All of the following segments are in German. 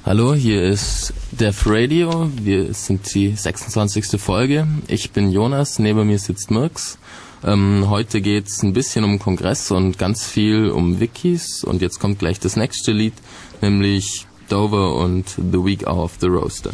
Hallo, hier ist Def Radio. Wir sind die 26. Folge. Ich bin Jonas, neben mir sitzt Mirks. Heute geht's ein bisschen um Kongress und ganz viel um Wikis. Und jetzt kommt gleich das nächste Lied, nämlich Dover und The Week of the Roaster.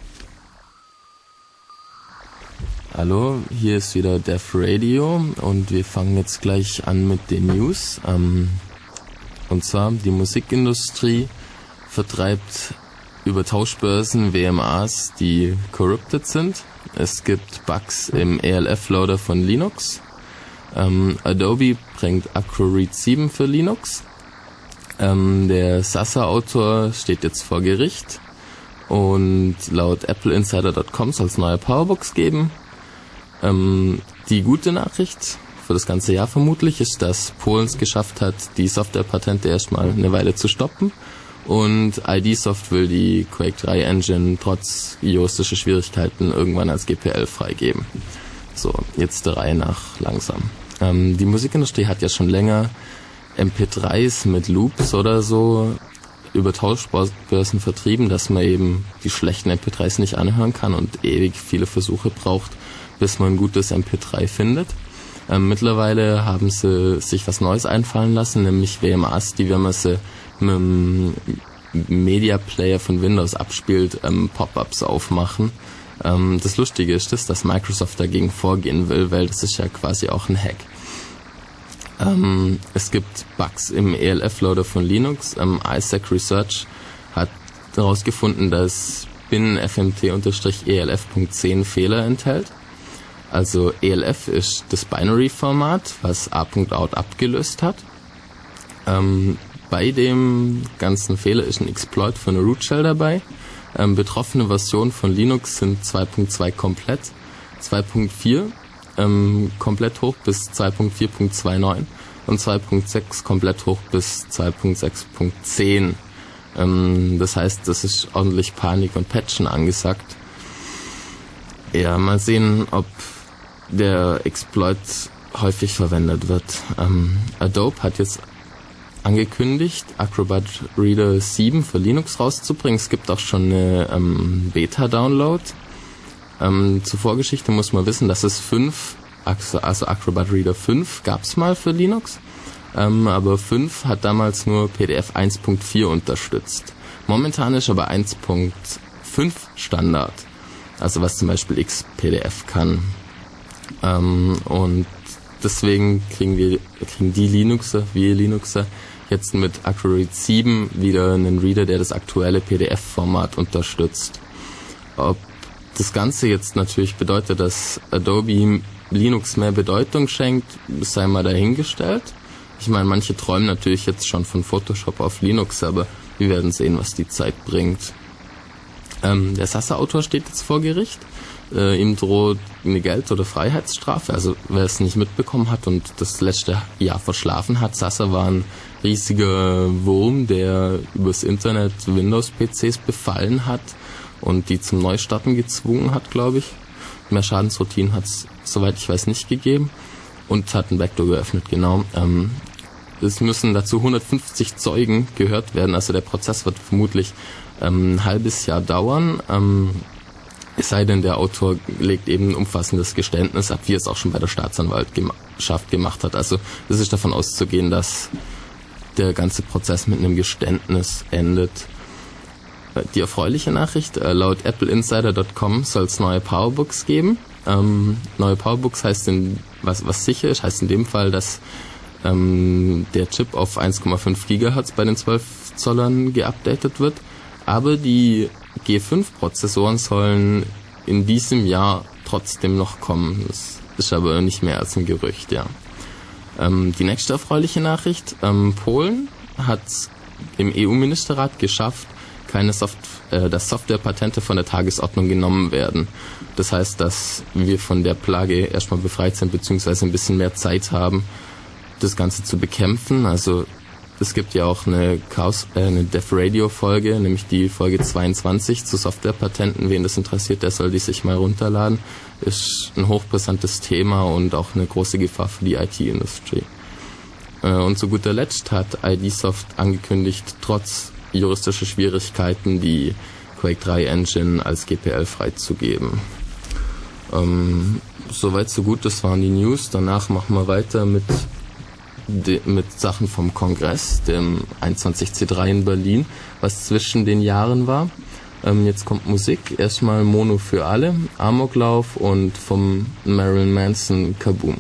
Hallo, hier ist wieder Def Radio und wir fangen jetzt gleich an mit den News. Und zwar, die Musikindustrie vertreibt über Tauschbörsen WMAs, die corrupted sind. Es gibt Bugs im ELF-Loader von Linux. Adobe bringt Acroread 7 für Linux. Der Sasa-Autor steht jetzt vor Gericht. Und laut appleinsider.com soll es neue Powerbooks geben. Die gute Nachricht für das ganze Jahr vermutlich ist, dass Polen es geschafft hat, die Softwarepatente erstmal eine Weile zu stoppen. Und ID-Soft will die Quake 3 Engine trotz juristischer Schwierigkeiten irgendwann als GPL freigeben. So, jetzt der Reihe nach langsam. Die Musikindustrie hat ja schon länger MP3s mit Loops oder so über Tauschbörsen vertrieben, dass man eben die schlechten MP3s nicht anhören kann und ewig viele Versuche braucht, bis man ein gutes MP3 findet. Mittlerweile haben sie sich was Neues einfallen lassen, nämlich WMAs, die, wenn man sie mit dem Media Player von Windows abspielt, Pop-ups aufmachen. Das Lustige ist, dass Microsoft dagegen vorgehen will, weil das ist ja quasi auch ein Hack. Es gibt Bugs im ELF-Loader von Linux. Isaac Research hat herausgefunden, dass bin-fmt-elf.10 Fehler enthält. Also ELF ist das Binary-Format, was a.out abgelöst hat. Bei dem ganzen Fehler ist ein Exploit für eine Root Shell dabei. Betroffene Versionen von Linux sind 2.2 komplett, 2.4 komplett hoch bis 2.4.29 und 2.6 komplett hoch bis 2.6.10. Das heißt, das ist ordentlich Panik und Patchen angesagt. Ja, mal sehen, ob der Exploit häufig verwendet wird. Adobe hat jetzt angekündigt, Acrobat Reader 7 für Linux rauszubringen. Es gibt auch schon eine Beta-Download. Zur Vorgeschichte muss man wissen, dass es 5, also Acrobat Reader 5 gab es mal für Linux, aber 5 hat damals nur PDF 1.4 unterstützt. Momentan ist aber 1.5 Standard, also was zum Beispiel XPDF kann. Und deswegen kriegen die Linuxer, wir Linuxer, jetzt mit Acroread 7 wieder einen Reader, der das aktuelle PDF-Format unterstützt. Ob das Ganze jetzt natürlich bedeutet, dass Adobe Linux mehr Bedeutung schenkt, sei mal dahingestellt. Ich meine, manche träumen natürlich jetzt schon von Photoshop auf Linux, aber wir werden sehen, was die Zeit bringt. Der Sasa-Autor steht jetzt vor Gericht. Ihm droht eine Geld- oder Freiheitsstrafe. Also wer es nicht mitbekommen hat und das letzte Jahr verschlafen hat, Sasa war ein riesiger Wurm, der übers Internet Windows-PCs befallen hat und die zum Neustarten gezwungen hat, glaube ich. Mehr Schadensroutinen hat es, soweit ich weiß, nicht gegeben und hat ein Backdoor geöffnet, genau. Es müssen dazu 150 Zeugen gehört werden, also der Prozess wird vermutlich ein halbes Jahr dauern. Es sei denn, der Autor legt eben ein umfassendes Geständnis ab, wie es auch schon bei der Staatsanwaltschaft gemacht hat. Also es ist davon auszugehen, dass der ganze Prozess mit einem Geständnis endet. Die erfreuliche Nachricht, laut appleinsider.com soll es neue Powerbooks geben. Neue Powerbooks heißt, was sicher ist, heißt in dem Fall, dass der Chip auf 1,5 GHz bei den 12 Zollern geupdatet wird. Aber die G5-Prozessoren sollen in diesem Jahr trotzdem noch kommen. Das ist aber nicht mehr als ein Gerücht, ja. Die nächste erfreuliche Nachricht, Polen hat im EU-Ministerrat geschafft, dass Softwarepatente von der Tagesordnung genommen werden. Das heißt, dass wir von der Plage erstmal befreit sind, beziehungsweise ein bisschen mehr Zeit haben, das Ganze zu bekämpfen. Also es gibt ja auch eine Def Radio Folge, nämlich die Folge 22 zu Softwarepatenten. Wen das interessiert, der soll die sich mal runterladen. Ist ein hochbrisantes Thema und auch eine große Gefahr für die IT-Industrie. Und zu guter Letzt hat ID-Soft angekündigt, trotz juristische Schwierigkeiten, die Quake 3 Engine als GPL freizugeben. Soweit so gut, das waren die News. Danach machen wir weiter mit Sachen vom Kongress, dem 21C3 in Berlin, was zwischen den Jahren war. Jetzt kommt Musik, erstmal Mono für alle, Amoklauf und vom Marilyn Manson Kaboom.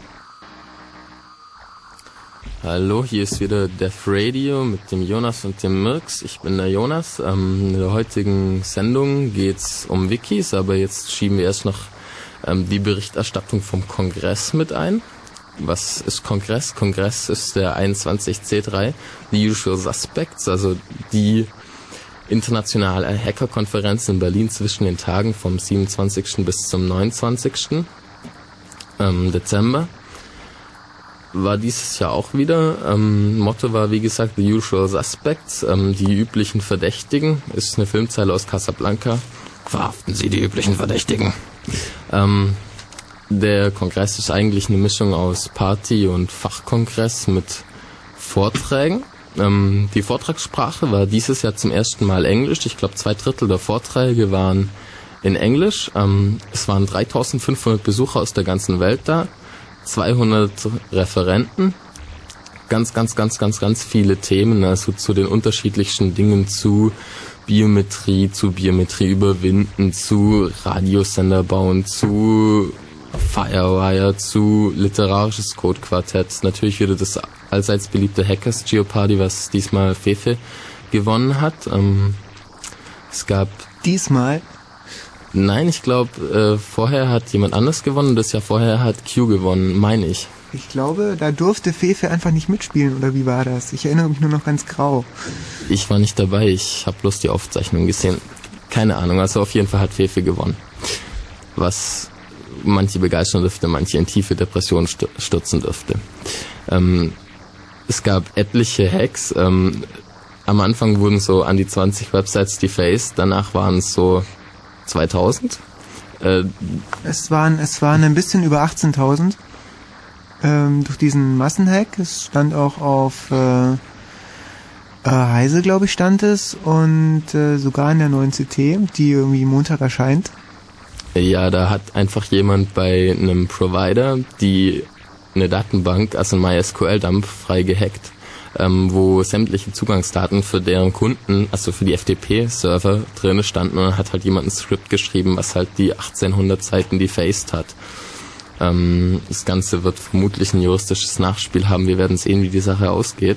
Hallo, hier ist wieder Death Radio mit dem Jonas und dem Mirks. Ich bin der Jonas. In der heutigen Sendung geht's um Wikis, aber jetzt schieben wir erst noch die Berichterstattung vom Kongress mit ein. Was ist Kongress? Kongress ist der 21C3, The Usual Suspects, also die internationale Hackerkonferenz in Berlin zwischen den Tagen vom 27. bis zum 29. Dezember. War dieses Jahr auch wieder. Motto war, wie gesagt, The Usual Suspects, die üblichen Verdächtigen. Ist eine Filmzeile aus Casablanca. Verhaften Sie die üblichen Verdächtigen. Der Kongress ist eigentlich eine Mischung aus Party- und Fachkongress mit Vorträgen. Die Vortragssprache war dieses Jahr zum ersten Mal Englisch. Ich glaube, 2/3 der Vorträge waren in Englisch. Es waren 3500 Besucher aus der ganzen Welt da. 200 Referenten, ganz viele Themen, also zu den unterschiedlichsten Dingen, zu Biometrie überwinden, zu Radiosender bauen, zu Firewire, zu literarisches Codequartett, natürlich wieder das allseits beliebte Hackers Jeopardy, was diesmal Fefe gewonnen hat. Es gab... Diesmal? Nein, ich glaube, vorher hat jemand anders gewonnen. Das Jahr vorher hat Q gewonnen, meine ich. Ich glaube, da durfte Fefe einfach nicht mitspielen, oder wie war das? Ich erinnere mich nur noch ganz grau. Ich war nicht dabei, ich habe bloß die Aufzeichnung gesehen. Keine Ahnung, also auf jeden Fall hat Fefe gewonnen. Was manche begeistern dürfte, manche in tiefe Depressionen stürzen dürfte. Es gab etliche Hacks. Am Anfang wurden so an die 20 Websites defaced, danach waren es so 2000? Es waren ein bisschen über 18.000 durch diesen Massenhack. Es stand auch auf Heise, glaube ich, stand es, und sogar in der neuen CT, die irgendwie Montag erscheint. Ja, da hat einfach jemand bei einem Provider eine Datenbank, also ein MySQL-Dump, frei gehackt, wo sämtliche Zugangsdaten für deren Kunden, also für die FTP-Server drin standen, und dann hat halt jemand ein Skript geschrieben, was halt die 1800 Seiten defaced hat. Das Ganze wird vermutlich ein juristisches Nachspiel haben, wir werden sehen, wie die Sache ausgeht.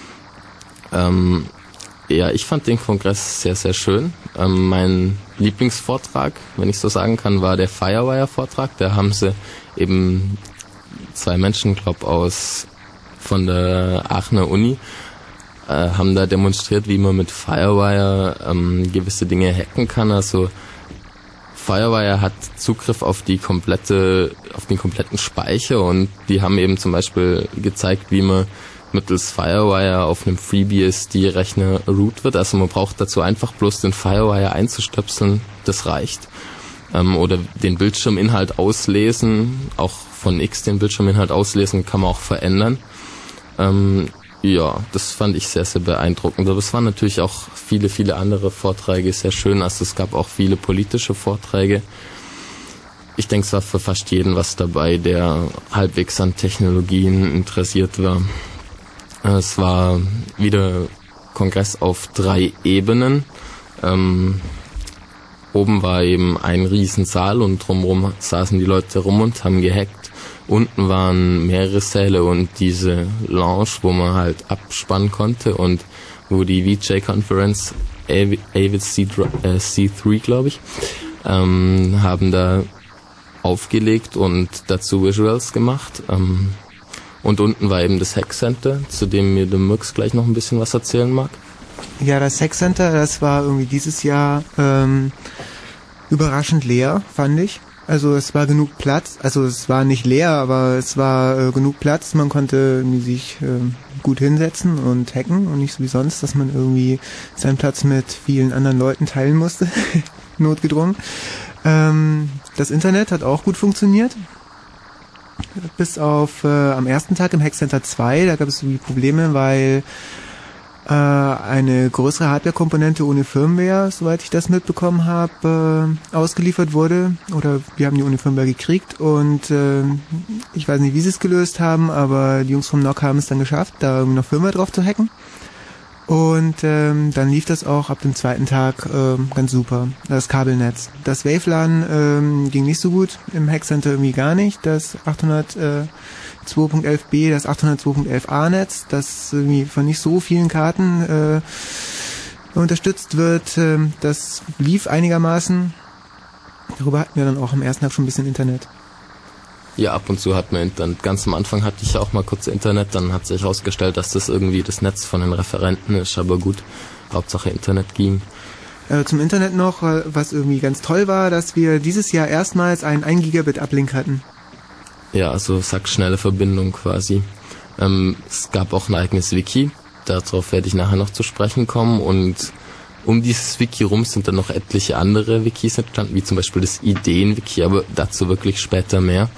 Ja, ich fand den Kongress sehr, sehr schön. Mein Lieblingsvortrag, wenn ich so sagen kann, war der Firewire-Vortrag. Da haben sie eben 2 Menschen, glaube von der Aachener Uni, haben da demonstriert, wie man mit Firewire gewisse Dinge hacken kann. Also Firewire hat Zugriff auf den kompletten Speicher, und die haben eben zum Beispiel gezeigt, wie man mittels Firewire auf einem FreeBSD-Rechner root wird. Also man braucht dazu einfach bloß den Firewire einzustöpseln, das reicht. Oder den Bildschirminhalt auslesen, auch von X den Bildschirminhalt auslesen, kann man auch verändern. Ja, das fand ich sehr, sehr beeindruckend. Aber es waren natürlich auch viele, viele andere Vorträge sehr schön. Also es gab auch viele politische Vorträge. Ich denke, es war für fast jeden was dabei, der halbwegs an Technologien interessiert war. Es war wieder Kongress auf 3 Ebenen. Oben war eben ein Riesensaal und drumherum saßen die Leute rum und haben gehackt. Unten waren mehrere Säle und diese Lounge, wo man halt abspannen konnte und wo die VJ-Conference, Avid C3, glaube ich, haben da aufgelegt und dazu Visuals gemacht. Und unten war eben das Hack Center, zu dem mir der Mux gleich noch ein bisschen was erzählen mag. Ja, das Hack Center, das war irgendwie dieses Jahr überraschend leer, fand ich. Also es war genug Platz, also es war nicht leer, aber es war genug Platz, man konnte sich gut hinsetzen und hacken und nicht so wie sonst, dass man irgendwie seinen Platz mit vielen anderen Leuten teilen musste, notgedrungen. Das Internet hat auch gut funktioniert, bis auf am ersten Tag im Hack Center 2, da gab es irgendwie Probleme, weil eine größere Hardware-Komponente ohne Firmware, soweit ich das mitbekommen habe, ausgeliefert wurde. Oder wir haben die ohne Firmware gekriegt und ich weiß nicht, wie sie es gelöst haben, aber die Jungs vom NOC haben es dann geschafft, da irgendwie noch Firmware drauf zu hacken. Und dann lief das auch ab dem zweiten Tag ganz super, das Kabelnetz. Das WaveLAN ging nicht so gut, im Hackcenter irgendwie gar nicht. Das 802.11b, das 802.11a-Netz, das irgendwie von nicht so vielen Karten unterstützt wird, das lief einigermaßen. Darüber hatten wir dann auch am ersten Tag schon ein bisschen Internet. Ja, ab und zu hat man Internet. Ganz am Anfang hatte ich auch mal kurz Internet, dann hat sich herausgestellt, dass das irgendwie das Netz von den Referenten ist, aber gut, Hauptsache Internet ging. Zum Internet noch, was irgendwie ganz toll war, dass wir dieses Jahr erstmals einen 1 Gigabit Uplink hatten. Ja, also sackschnelle Verbindung quasi. Es gab auch ein eigenes Wiki, darauf werde ich nachher noch zu sprechen kommen, und um dieses Wiki rum sind dann noch etliche andere Wikis entstanden, wie zum Beispiel das Ideen-Wiki, aber dazu wirklich später mehr.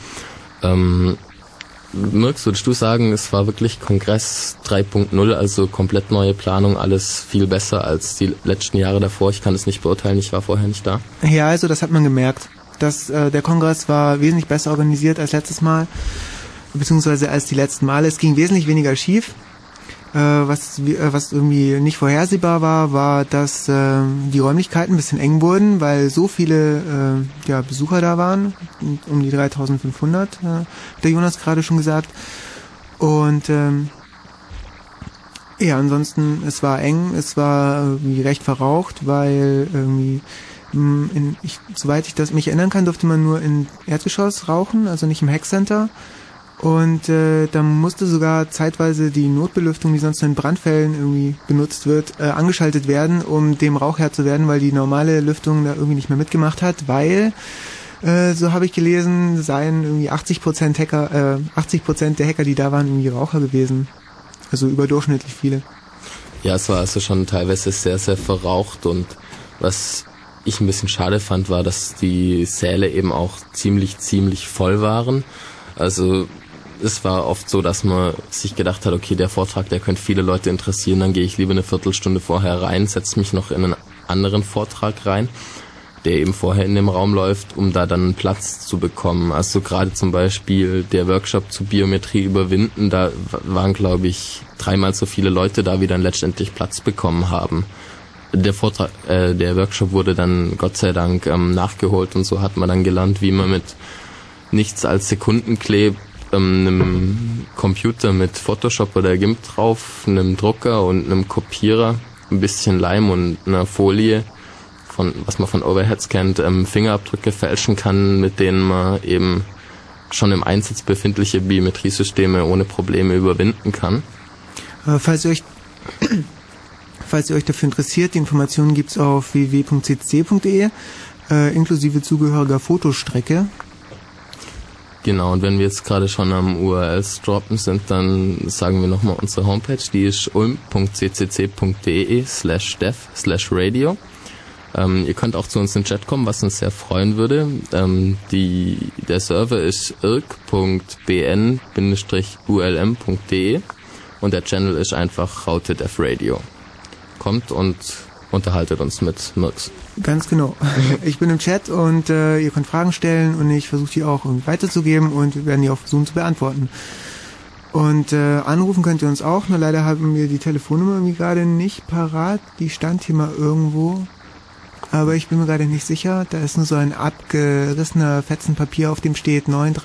Mirks, würdest du sagen, es war wirklich Kongress 3.0, also komplett neue Planung, alles viel besser als die letzten Jahre davor? Ich kann es nicht beurteilen, ich war vorher nicht da. Ja, also das hat man gemerkt. Der Kongress war wesentlich besser organisiert als letztes Mal, beziehungsweise als die letzten Male. Es ging wesentlich weniger schief. Was irgendwie nicht vorhersehbar war, dass die Räumlichkeiten ein bisschen eng wurden, weil so viele Besucher da waren, um die 3500, hat der Jonas gerade schon gesagt. Und ansonsten, es war eng, es war irgendwie recht verraucht, weil irgendwie soweit ich das mich erinnern kann, durfte man nur im Erdgeschoss rauchen, also nicht im Hackcenter. Und da musste sogar zeitweise die Notbelüftung, die sonst in Brandfällen irgendwie benutzt wird, angeschaltet werden, um dem Rauch Herr zu werden, weil die normale Lüftung da irgendwie nicht mehr mitgemacht hat, weil, so habe ich gelesen, seien irgendwie 80% der Hacker, die da waren, irgendwie Raucher gewesen. Also überdurchschnittlich viele. Ja, es war also schon teilweise sehr, sehr verraucht, und was ich ein bisschen schade fand, war, dass die Säle eben auch ziemlich voll waren. Also es war oft so, dass man sich gedacht hat, okay, der Vortrag, der könnte viele Leute interessieren, dann gehe ich lieber eine Viertelstunde vorher rein, setze mich noch in einen anderen Vortrag rein, der eben vorher in dem Raum läuft, um da dann einen Platz zu bekommen. Also gerade zum Beispiel der Workshop zu Biometrie überwinden, da waren, glaube ich, 3-mal so viele Leute da, wie dann letztendlich Platz bekommen haben. Der Workshop wurde dann Gott sei Dank nachgeholt, und so hat man dann gelernt, wie man mit nichts als Sekundenclip, einem Computer mit Photoshop oder GIMP drauf, einem Drucker und einem Kopierer, ein bisschen Leim und einer Folie, was man von Overheads kennt, Fingerabdrücke fälschen kann, mit denen man eben schon im Einsatz befindliche Biometriesysteme ohne Probleme überwinden kann. Falls ihr euch dafür interessiert, die Informationen gibt's auf www.ccc.de, inklusive zugehöriger Fotostrecke. Genau, und wenn wir jetzt gerade schon am URLs droppen sind, dann sagen wir nochmal unsere Homepage, die ist ulm.ccc.de/dev/radio. Ihr könnt auch zu uns in den Chat kommen, was uns sehr freuen würde. Der Server ist irk.bn-ulm.de und der Channel ist einfach Raute Dev Radio. Kommt und unterhaltet uns mit Mirks. Ganz genau. Ich bin im Chat und ihr könnt Fragen stellen und ich versuche die auch irgendwie weiterzugeben und wir werden die auch versuchen zu beantworten. Und anrufen könnt ihr uns auch, nur leider haben wir die Telefonnummer irgendwie gerade nicht parat. Die stand hier mal irgendwo, aber ich bin mir gerade nicht sicher. Da ist nur so ein abgerissener Fetzen Papier, auf dem steht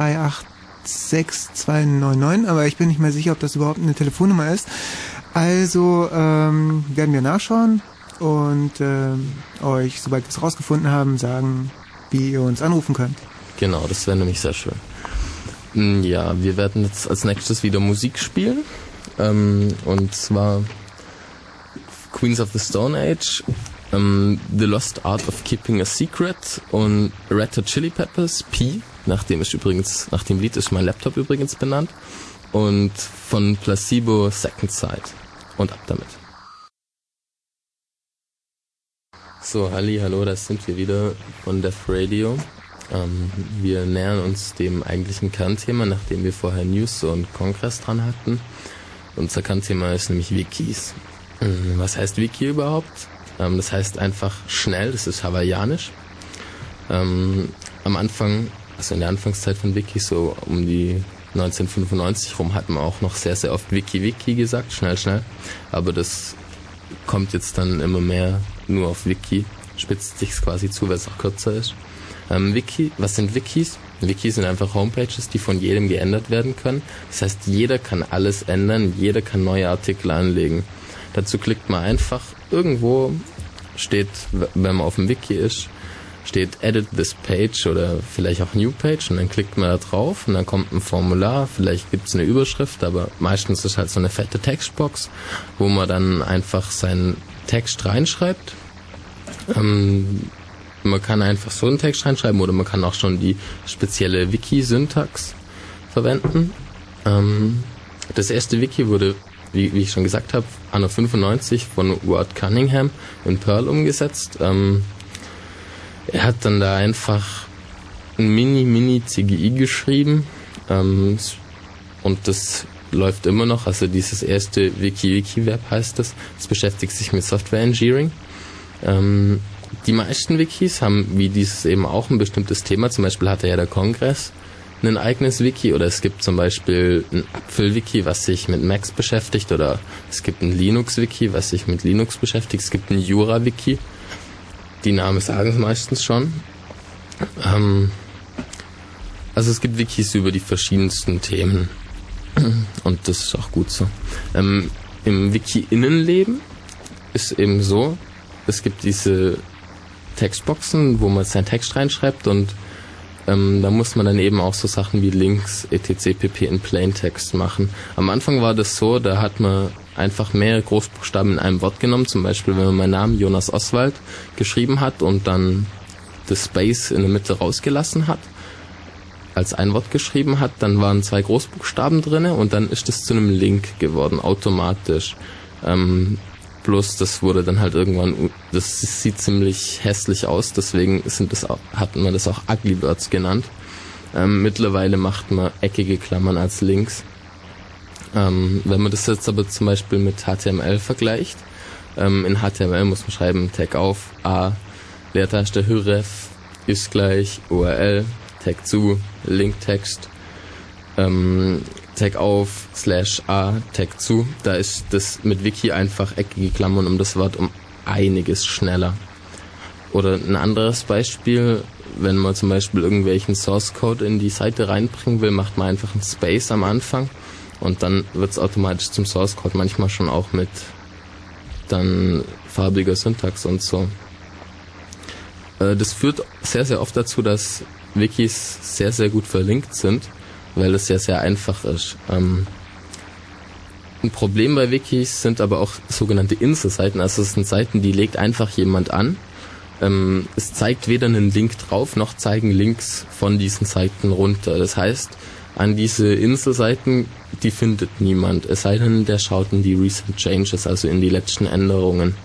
9386299, aber ich bin nicht mehr sicher, ob das überhaupt eine Telefonnummer ist. Also werden wir nachschauen und euch, sobald wir es rausgefunden haben, sagen, wie ihr uns anrufen könnt. Genau, das wäre nämlich sehr schön. Ja, wir werden jetzt als nächstes wieder Musik spielen. Und zwar Queens of the Stone Age, The Lost Art of Keeping a Secret und Red Hot Chili Peppers, P, nach dem Lied ist mein Laptop übrigens benannt, und von Placebo Second Sight. Und ab damit. So, hallo, da sind wir wieder von Dev Radio. Wir nähern uns dem eigentlichen Kernthema, nachdem wir vorher News und Kongress dran hatten. Unser Kernthema ist nämlich Wikis. Was heißt Wiki überhaupt? Das heißt einfach schnell, das ist hawaiianisch. Am Anfang, also in der Anfangszeit von Wiki, so um die 1995 rum, hat man auch noch sehr, sehr oft Wiki gesagt, schnell. Aber das kommt jetzt dann immer mehr nur auf Wiki, spitzt sich quasi zu, weil es auch kürzer ist. Was sind Wikis? Wikis sind einfach Homepages, die von jedem geändert werden können. Das heißt, jeder kann alles ändern, jeder kann neue Artikel anlegen. Dazu klickt man einfach, irgendwo steht, wenn man auf dem Wiki ist, steht Edit this page oder vielleicht auch New Page, und dann klickt man da drauf und dann kommt ein Formular, vielleicht gibt's eine Überschrift, aber meistens ist halt so eine fette Textbox, wo man dann einfach seinen Text reinschreibt. Man kann einfach so einen Text reinschreiben oder man kann auch schon die spezielle Wiki-Syntax verwenden. Das erste Wiki wurde, wie ich schon gesagt habe, anno 95 von Ward Cunningham in Perl umgesetzt. Er hat dann da einfach ein Mini-CGI geschrieben, und das läuft immer noch. Also dieses erste Wiki-Web heißt das. Das beschäftigt sich mit Software Engineering. Die meisten Wikis haben wie dieses eben auch ein bestimmtes Thema. Zum Beispiel hatte ja der Kongress ein eigenes Wiki, oder es gibt zum Beispiel ein Apfel-Wiki, was sich mit Macs beschäftigt, oder es gibt ein Linux-Wiki, was sich mit Linux beschäftigt. Es gibt ein Jura-Wiki. Die Namen sagen es meistens schon. Also es gibt Wikis über die verschiedensten Themen. Und das ist auch gut so. Im Wiki-Innenleben ist eben so, es gibt diese Textboxen, wo man seinen Text reinschreibt, und da muss man dann eben auch so Sachen wie Links, etc. pp. In Plaintext machen. Am Anfang war das so, da hat man einfach mehrere Großbuchstaben in einem Wort genommen. Zum Beispiel, wenn man meinen Namen Jonas Oswald geschrieben hat und dann das Space in der Mitte rausgelassen hat, als ein Wort geschrieben hat, dann waren 2 Großbuchstaben drinne und dann ist das zu einem Link geworden, automatisch. Bloß das wurde dann halt irgendwann, das sieht ziemlich hässlich aus, deswegen hat man das auch Ugly Words genannt. Mittlerweile macht man eckige Klammern als Links. Wenn man das jetzt aber zum Beispiel mit HTML vergleicht, in HTML muss man schreiben, Tag auf, A, Leertaste, href, ist gleich, URL, Tag zu, Linktext, Tag auf, /a, Tag zu. Da ist das mit Wiki einfach eckige Klammern um das Wort um einiges schneller. Oder ein anderes Beispiel, wenn man zum Beispiel irgendwelchen Source Code in die Seite reinbringen will, macht man einfach einen Space am Anfang und dann wird es automatisch zum Source Code, manchmal schon auch mit dann farbiger Syntax und so. Das führt sehr, sehr oft dazu, dass Wikis sehr, sehr gut verlinkt sind, weil es sehr, sehr einfach ist. Ein Problem bei Wikis sind aber auch sogenannte Inselseiten, also es sind Seiten, die legt einfach jemand an. Es zeigt weder einen Link drauf, noch zeigen Links von diesen Seiten runter. Das heißt, an diese Inselseiten, die findet niemand, es sei denn, der schaut in die Recent Changes, also in die letzten Änderungen.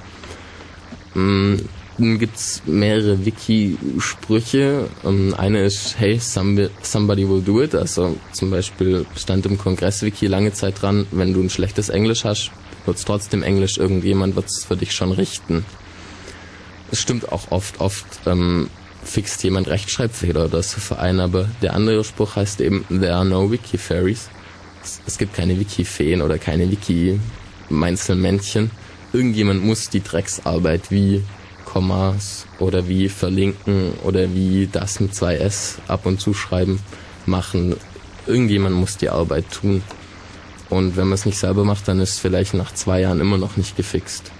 Dann gibt's mehrere Wiki-Sprüche. Eine ist, hey, somebody will do it. Also zum Beispiel stand im Kongress-Wiki lange Zeit dran, wenn du ein schlechtes Englisch hast, wird's trotzdem Englisch, irgendjemand wird's für dich schon richten. Es stimmt auch oft fixt jemand Rechtschreibfehler oder so für einen, aber der andere Spruch heißt eben, there are no Wiki-Fairies. Es gibt keine Wiki-Feen oder keine Wiki-Meinzelmännchen. Irgendjemand muss die Drecksarbeit wie Kommas oder wie verlinken oder wie das mit 2S ab und zu schreiben machen. Irgendjemand muss die Arbeit tun. Und wenn man es nicht selber macht, dann ist es vielleicht nach 2 Jahren immer noch nicht gefixt.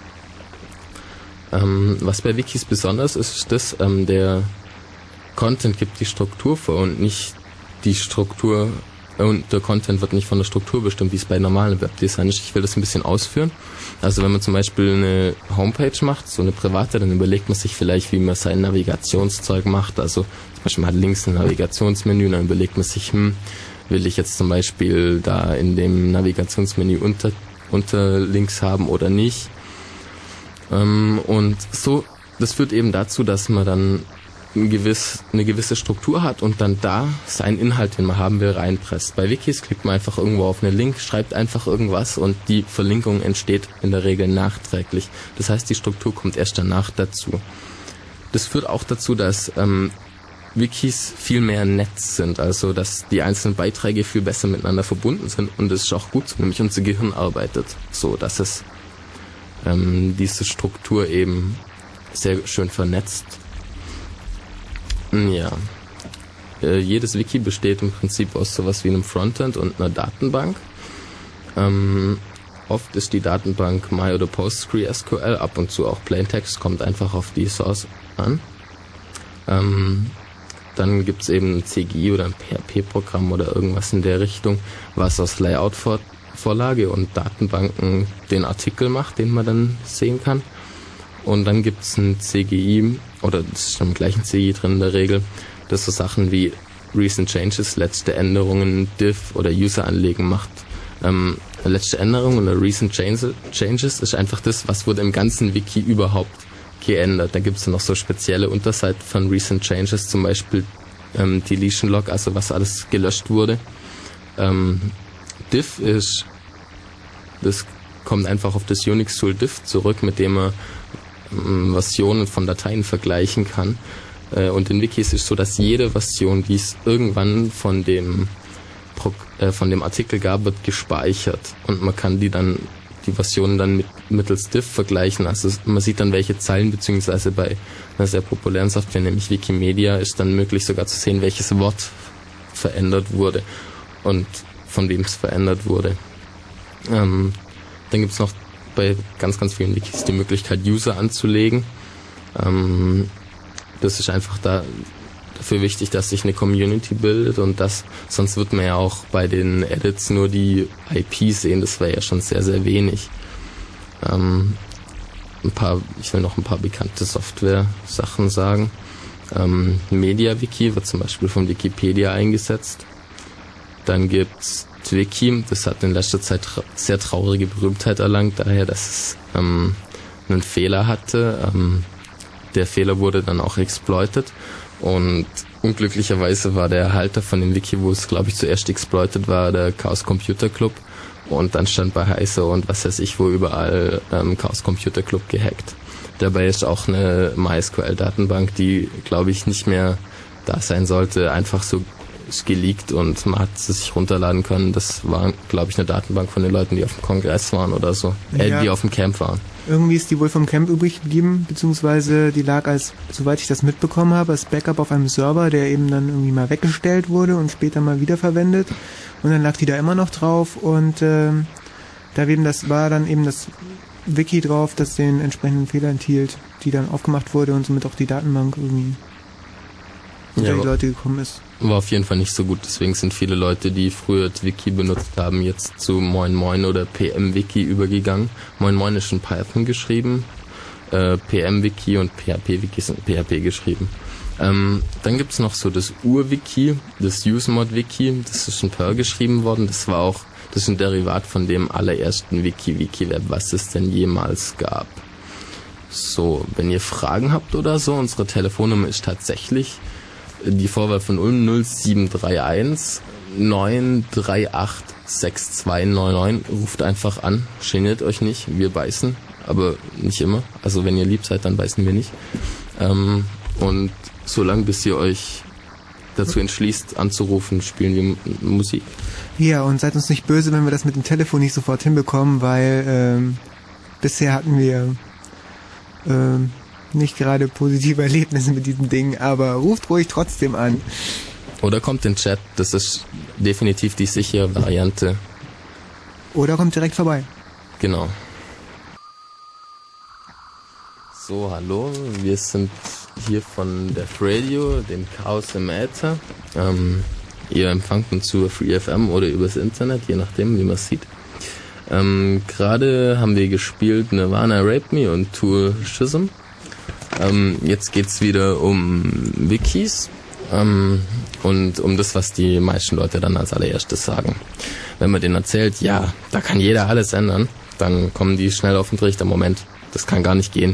Was bei Wikis besonders ist, dass der Content gibt die Struktur vor und nicht die Struktur, und der Content wird nicht von der Struktur bestimmt, wie es bei normalen Webdesign ist. Ich will das ein bisschen ausführen. Also wenn man zum Beispiel eine Homepage macht, so eine private, dann überlegt man sich vielleicht, wie man sein Navigationszeug macht. Also zum Beispiel man hat links ein Navigationsmenü, dann überlegt man sich, will ich jetzt zum Beispiel da in dem Navigationsmenü Unterlinks haben oder nicht. Und so, das führt eben dazu, dass man dann eine gewisse Struktur hat und dann da seinen Inhalt, den man haben will, reinpresst. Bei Wikis klickt man einfach irgendwo auf einen Link, schreibt einfach irgendwas und die Verlinkung entsteht in der Regel nachträglich. Das heißt, die Struktur kommt erst danach dazu. Das führt auch dazu, dass Wikis viel mehr Netz sind, also dass die einzelnen Beiträge viel besser miteinander verbunden sind und es ist auch gut, nämlich unser Gehirn arbeitet so, dass es diese Struktur eben sehr schön vernetzt. Ja, jedes Wiki besteht im Prinzip aus sowas wie einem Frontend und einer Datenbank. Oft ist die Datenbank My- oder PostgreSQL, ab und zu auch Plaintext, kommt einfach auf die Source an. Dann gibt's eben ein CGI oder ein PHP-Programm oder irgendwas in der Richtung, was aus Layout-Vorlage und Datenbanken den Artikel macht, den man dann sehen kann. Und dann gibt's ein CGI, oder das ist im gleichen CGI drin in der Regel, das so Sachen wie Recent Changes, letzte Änderungen, Diff oder User anlegen macht. Letzte Änderung oder Recent Changes ist einfach das, was wurde im ganzen Wiki überhaupt geändert. Da gibt's dann noch so spezielle Unterseiten von Recent Changes, zum Beispiel Deletion Log, also was alles gelöscht wurde. Diff das kommt einfach auf das Unix-Tool Diff zurück, mit dem man Versionen von Dateien vergleichen kann. Und in Wikis ist so, dass jede Version, die es irgendwann von dem Artikel gab, wird gespeichert. Und man kann die Versionen dann mittels Diff vergleichen. Also man sieht dann, welche Zeilen, beziehungsweise bei einer sehr populären Software, nämlich Wikimedia, ist dann möglich sogar zu sehen, welches Wort verändert wurde und von wem es verändert wurde. Dann gibt's noch bei ganz, ganz vielen Wikis die Möglichkeit, User anzulegen. Das ist einfach dafür wichtig, dass sich eine Community bildet und sonst wird man ja auch bei den Edits nur die IP sehen, das wäre ja schon sehr, sehr wenig. Ich will noch ein paar bekannte Software-Sachen sagen. MediaWiki wird zum Beispiel von Wikipedia eingesetzt. Dann gibt's Twiki, das hat in letzter Zeit sehr traurige Berühmtheit erlangt, daher, dass es einen Fehler hatte. Der Fehler wurde dann auch exploited und unglücklicherweise war der Erhalter von dem Wiki, wo es, glaube ich, zuerst exploited war, der Chaos Computer Club, und dann stand bei Heise und was weiß ich wo überall Chaos Computer Club gehackt. Dabei ist auch eine MySQL-Datenbank, die, glaube ich, nicht mehr da sein sollte, einfach so geleakt und man hat sie sich runterladen können. Das war, glaube ich, eine Datenbank von den Leuten, die auf dem Kongress waren oder so, die auf dem Camp waren. Irgendwie ist die wohl vom Camp übrig geblieben, beziehungsweise die lag soweit ich das mitbekommen habe, als Backup auf einem Server, der eben dann irgendwie mal weggestellt wurde und später mal wiederverwendet. Und dann lag die da immer noch drauf und war dann eben das Wiki drauf, das den entsprechenden Fehler enthielt, die dann aufgemacht wurde und somit auch die Datenbank irgendwie unter die Leute gekommen ist. War auf jeden Fall nicht so gut, deswegen sind viele Leute, die früher Wiki benutzt haben, jetzt zu Moin Moin oder PM-Wiki übergegangen. Moin Moin ist in Python geschrieben, PM-Wiki und PHP-Wiki sind PHP geschrieben. Dann gibt's noch so das Ur-Wiki, das UseMod-Wiki, das ist in Perl geschrieben worden, das ist ein Derivat von dem allerersten Wiki-Web, was es denn jemals gab. So, wenn ihr Fragen habt oder so, unsere Telefonnummer ist tatsächlich die Vorwahl von Ulm 0731 938 6299. Ruft einfach an, geniert euch nicht, wir beißen, aber nicht immer. Also wenn ihr lieb seid, dann beißen wir nicht. Und solange bis ihr euch dazu entschließt, anzurufen, spielen wir Musik. Ja, und seid uns nicht böse, wenn wir das mit dem Telefon nicht sofort hinbekommen, weil bisher hatten wir nicht gerade positive Erlebnisse mit diesem Ding, aber ruft ruhig trotzdem an. Oder kommt in den Chat, das ist definitiv die sichere Variante. Oder kommt direkt vorbei. Genau. So, hallo, wir sind hier von Def Radio, dem Chaos im Äther. Ihr empfangt uns über FreeFM oder übers Internet, je nachdem, wie man es sieht. Gerade haben wir gespielt Nirvana Rape Me und Tool Schism. Jetzt geht's wieder um Wikis und um das, was die meisten Leute dann als allererstes sagen. Wenn man denen erzählt, ja, da kann jeder alles ändern, dann kommen die schnell auf den Trichter. Moment, das kann gar nicht gehen.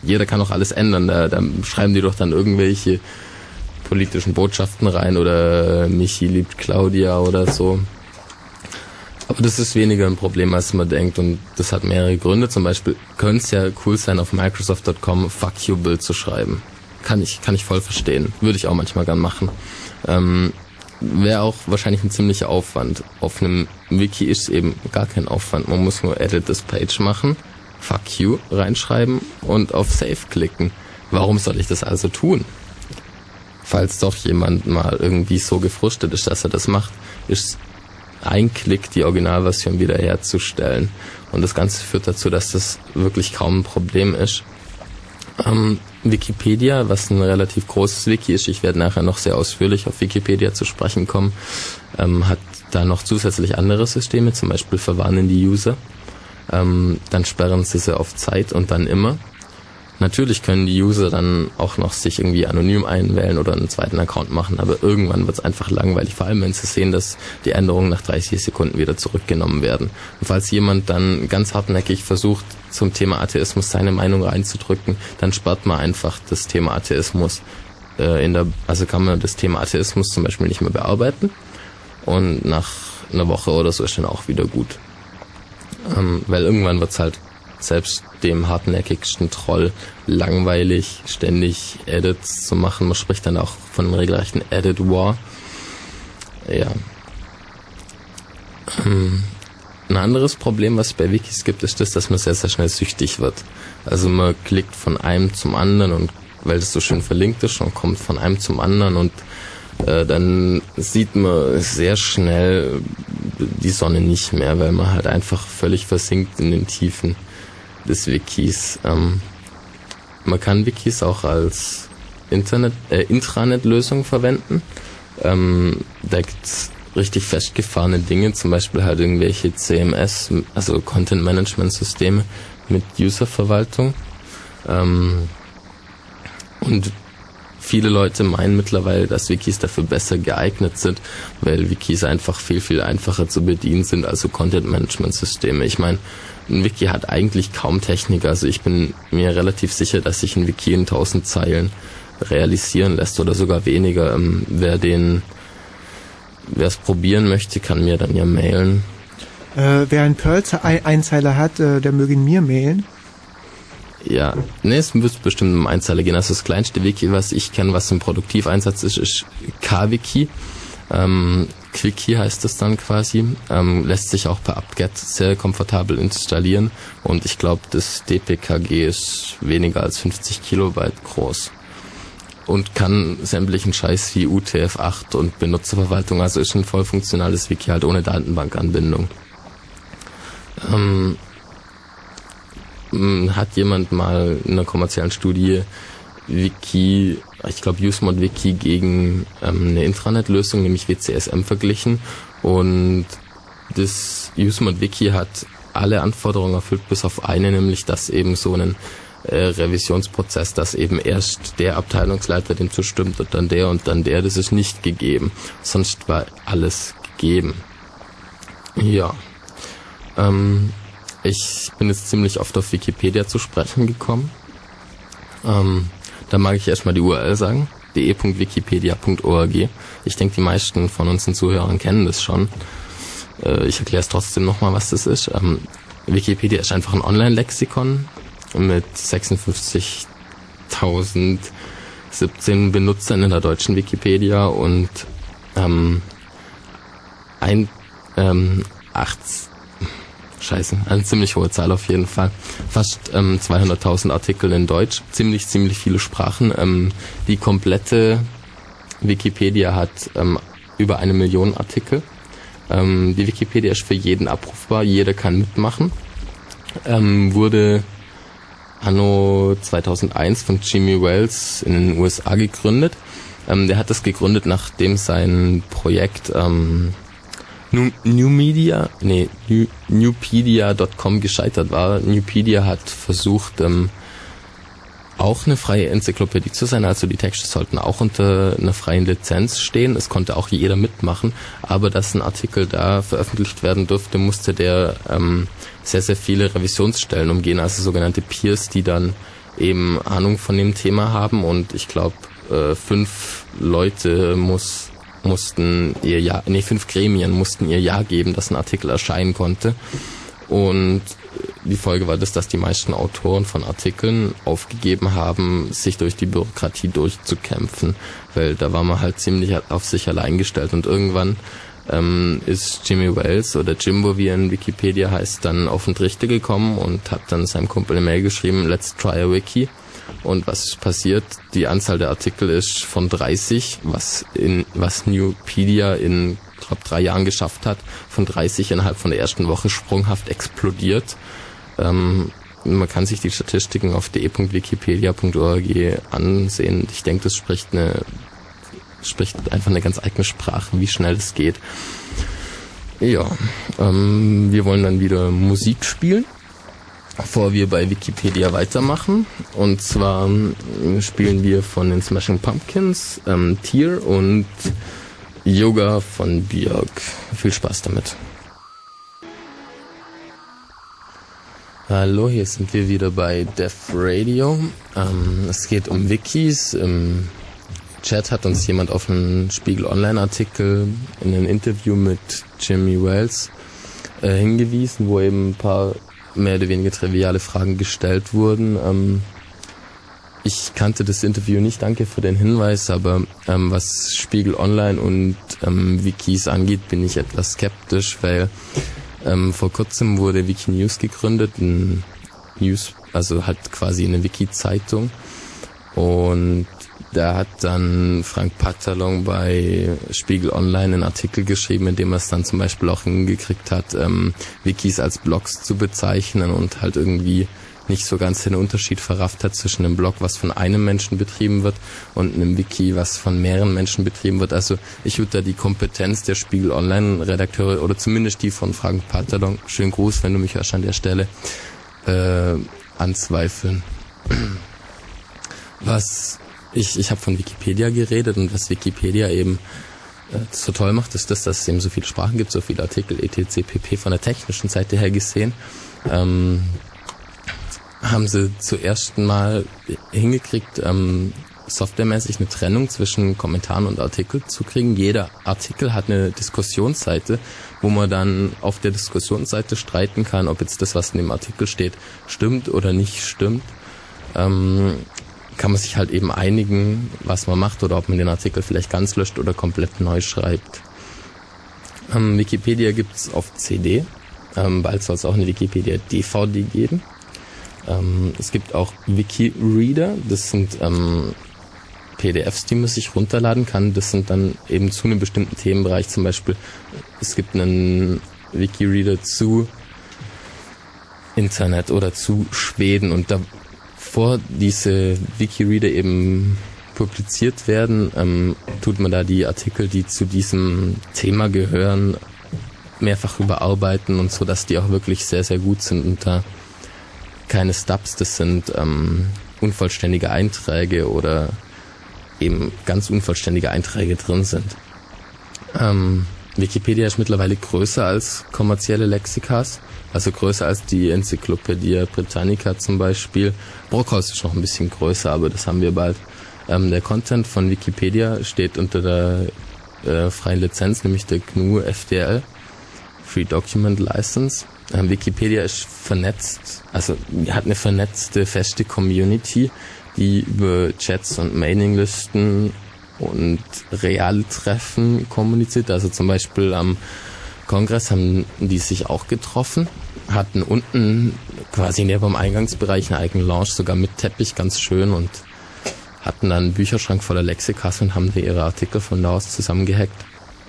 jeder kann auch alles ändern. Da schreiben die doch dann irgendwelche politischen Botschaften rein oder Michi liebt Claudia oder so. Aber das ist weniger ein Problem, als man denkt, und das hat mehrere Gründe. Zum Beispiel könnte es ja cool sein, auf Microsoft.com Fuck you Bild zu schreiben. Kann ich voll verstehen. Würde ich auch manchmal gern machen. Wäre auch wahrscheinlich ein ziemlicher Aufwand. Auf einem Wiki ist es eben gar kein Aufwand. Man muss nur Edit this Page machen, Fuck you reinschreiben und auf Save klicken. Warum soll ich das also tun? Falls doch jemand mal irgendwie so gefrustet ist, dass er das macht, ist ein Klick die Originalversion wiederherzustellen. Und das Ganze führt dazu, dass das wirklich kaum ein Problem ist. Wikipedia, was ein relativ großes Wiki ist, ich werde nachher noch sehr ausführlich auf Wikipedia zu sprechen kommen, hat da noch zusätzlich andere Systeme, zum Beispiel verwarnen die User, dann sperren sie auf Zeit und dann immer. Natürlich können die User dann auch noch sich irgendwie anonym einwählen oder einen zweiten Account machen, aber irgendwann wird es einfach langweilig, vor allem wenn sie sehen, dass die Änderungen nach 30 Sekunden wieder zurückgenommen werden. Und falls jemand dann ganz hartnäckig versucht, zum Thema Atheismus seine Meinung reinzudrücken, dann sperrt man einfach das Thema Atheismus. Also kann man das Thema Atheismus zum Beispiel nicht mehr bearbeiten und nach einer Woche oder so ist dann auch wieder gut. Weil irgendwann wird es halt selbst dem hartnäckigsten Troll langweilig, ständig Edits zu machen. Man spricht dann auch von einem regelrechten Edit War. Ja. Ein anderes Problem, was es bei Wikis gibt, ist das, dass man sehr, sehr schnell süchtig wird. Also man klickt von einem zum anderen und weil es so schön verlinkt ist und kommt von einem zum anderen und dann sieht man sehr schnell die Sonne nicht mehr, weil man halt einfach völlig versinkt in den Tiefen des Wikis. Man kann Wikis auch als Intranet-Lösung verwenden. Da gibt's richtig festgefahrene Dinge, zum Beispiel halt irgendwelche CMS, also Content-Management-Systeme mit User-Verwaltung. Und viele Leute meinen mittlerweile, dass Wikis dafür besser geeignet sind, weil Wikis einfach viel, viel einfacher zu bedienen sind als so Content-Management-Systeme. Ich meine, ein Wiki hat eigentlich kaum Technik, also ich bin mir relativ sicher, dass sich ein Wiki in 1000 Zeilen realisieren lässt oder sogar weniger. Wer es probieren möchte, kann mir dann ja mailen. Wer einen Perl-Einzeiler hat, der möge ihn mir mailen. Ja, es wird bestimmt um Einzeiler gehen. Also das kleinste Wiki, was ich kenne, was im Produktiveinsatz ist KWiki. Quickie heißt es dann quasi. Lässt sich auch per apt-get sehr komfortabel installieren. Und ich glaube, das DPKG ist weniger als 50 Kilobyte groß. Und kann sämtlichen Scheiß wie UTF-8 und Benutzerverwaltung. Also ist ein voll funktionales Wiki halt ohne Datenbankanbindung. Hat jemand mal in einer kommerziellen Studie Wiki, ich glaube UseMod Wiki gegen eine Intranet-Lösung, nämlich WCSM verglichen, und das UseMod Wiki hat alle Anforderungen erfüllt, bis auf eine, nämlich dass eben so einen Revisionsprozess, dass eben erst der Abteilungsleiter dem zustimmt und dann der, das ist nicht gegeben. Sonst war alles gegeben. Ja. Ich bin jetzt ziemlich oft auf Wikipedia zu sprechen gekommen. Da mag ich erstmal die URL sagen, de.wikipedia.org. Ich denke, die meisten von unseren Zuhörern kennen das schon. Ich erkläre es trotzdem nochmal, was das ist. Wikipedia ist einfach ein Online-Lexikon mit 56.017 Benutzern in der deutschen Wikipedia und eine ziemlich hohe Zahl auf jeden Fall. Fast 200.000 Artikel in Deutsch, ziemlich viele Sprachen. Die komplette Wikipedia hat über 1 Million Artikel. Die Wikipedia ist für jeden abrufbar, jeder kann mitmachen. Wurde anno 2001 von Jimmy Wales in den USA gegründet. Der hat das gegründet, nachdem sein Projekt Newpedia.com gescheitert war. Newpedia hat versucht, auch eine freie Enzyklopädie zu sein, also die Texte sollten auch unter einer freien Lizenz stehen, es konnte auch jeder mitmachen, aber dass ein Artikel da veröffentlicht werden durfte, musste der sehr, sehr viele Revisionsstellen umgehen, also sogenannte Peers, die dann eben Ahnung von dem Thema haben, und ich glaube 5 Leute mussten ihr Ja, 5 Gremien mussten ihr Ja geben, dass ein Artikel erscheinen konnte. Und die Folge war das, dass die meisten Autoren von Artikeln aufgegeben haben, sich durch die Bürokratie durchzukämpfen, weil da war man halt ziemlich auf sich allein gestellt. Und irgendwann ist Jimmy Wales, oder Jimbo, wie er in Wikipedia heißt, dann auf den Trichter gekommen und hat dann seinem Kumpel eine Mail geschrieben, let's try a wiki. Und was ist passiert? Die Anzahl der Artikel ist von 30, was Newpedia in, glaube 3 Jahren geschafft hat, von 30 innerhalb von der ersten Woche sprunghaft explodiert. Man kann sich die Statistiken auf de.wikipedia.org ansehen. Ich denke, das spricht einfach eine ganz eigene Sprache, wie schnell es geht. Ja, wir wollen dann wieder Musik spielen, bevor wir bei Wikipedia weitermachen. Und zwar spielen wir von den Smashing Pumpkins Tear und Yoga von Björk. Viel Spaß damit. Hallo, hier sind wir wieder bei Def Radio. Es geht um Wikis. Im Chat hat uns jemand auf einen Spiegel Online-Artikel in einem Interview mit Jimmy Wales hingewiesen, wo eben ein paar mehr oder weniger triviale Fragen gestellt wurden. Ich kannte das Interview nicht, danke für den Hinweis, aber was Spiegel Online und Wikis angeht, bin ich etwas skeptisch, weil vor kurzem wurde Wikinews gegründet, also halt quasi eine Wiki-Zeitung, und da hat dann Frank Patalon bei Spiegel Online einen Artikel geschrieben, in dem er es dann zum Beispiel auch hingekriegt hat, Wikis als Blogs zu bezeichnen, und halt irgendwie nicht so ganz den Unterschied verrafft hat zwischen einem Blog, was von einem Menschen betrieben wird, und einem Wiki, was von mehreren Menschen betrieben wird. Also ich würde da die Kompetenz der Spiegel Online-Redakteure, oder zumindest die von Frank Patalon, schönen Gruß, wenn du mich hörst an der Stelle, anzweifeln. Ich habe von Wikipedia geredet, und was Wikipedia eben so toll macht, ist das, dass es eben so viele Sprachen gibt, so viele Artikel, etc. pp. Von der technischen Seite her gesehen, haben sie zuerst mal hingekriegt, softwaremäßig eine Trennung zwischen Kommentaren und Artikel zu kriegen. Jeder Artikel hat eine Diskussionsseite, wo man dann auf der Diskussionsseite streiten kann, ob jetzt das, was in dem Artikel steht, stimmt oder nicht stimmt. Kann man sich halt eben einigen, was man macht, oder ob man den Artikel vielleicht ganz löscht oder komplett neu schreibt. Wikipedia gibt's auf CD, bald soll es auch eine Wikipedia DVD geben. Es gibt auch Wikireader, das sind PDFs, die man sich runterladen kann. Das sind dann eben zu einem bestimmten Themenbereich, zum Beispiel, es gibt einen Wikireader zu Internet oder zu Schweden, und bevor diese Wikireader eben publiziert werden, tut man da die Artikel, die zu diesem Thema gehören, mehrfach überarbeiten, und so, dass die auch wirklich sehr, sehr gut sind, und da keine Stubs, das sind unvollständige Einträge oder eben ganz unvollständige Einträge drin sind. Wikipedia ist mittlerweile größer als kommerzielle Lexikas, also größer als die Enzyklopädie Britannica zum Beispiel. Brockhaus ist noch ein bisschen größer, aber das haben wir bald. Der Content von Wikipedia steht unter der freien Lizenz, nämlich der GNU FDL, Free Document License. Wikipedia ist vernetzt, also hat eine vernetzte, feste Community, die über Chats und Mailinglisten und reale Treffen kommuniziert. Also zum Beispiel am Kongress haben die sich auch getroffen, hatten unten quasi neben dem Eingangsbereich einen eigenen Lounge, sogar mit Teppich, ganz schön, und hatten dann einen Bücherschrank voller Lexikas und haben da ihre Artikel von da aus zusammengehackt.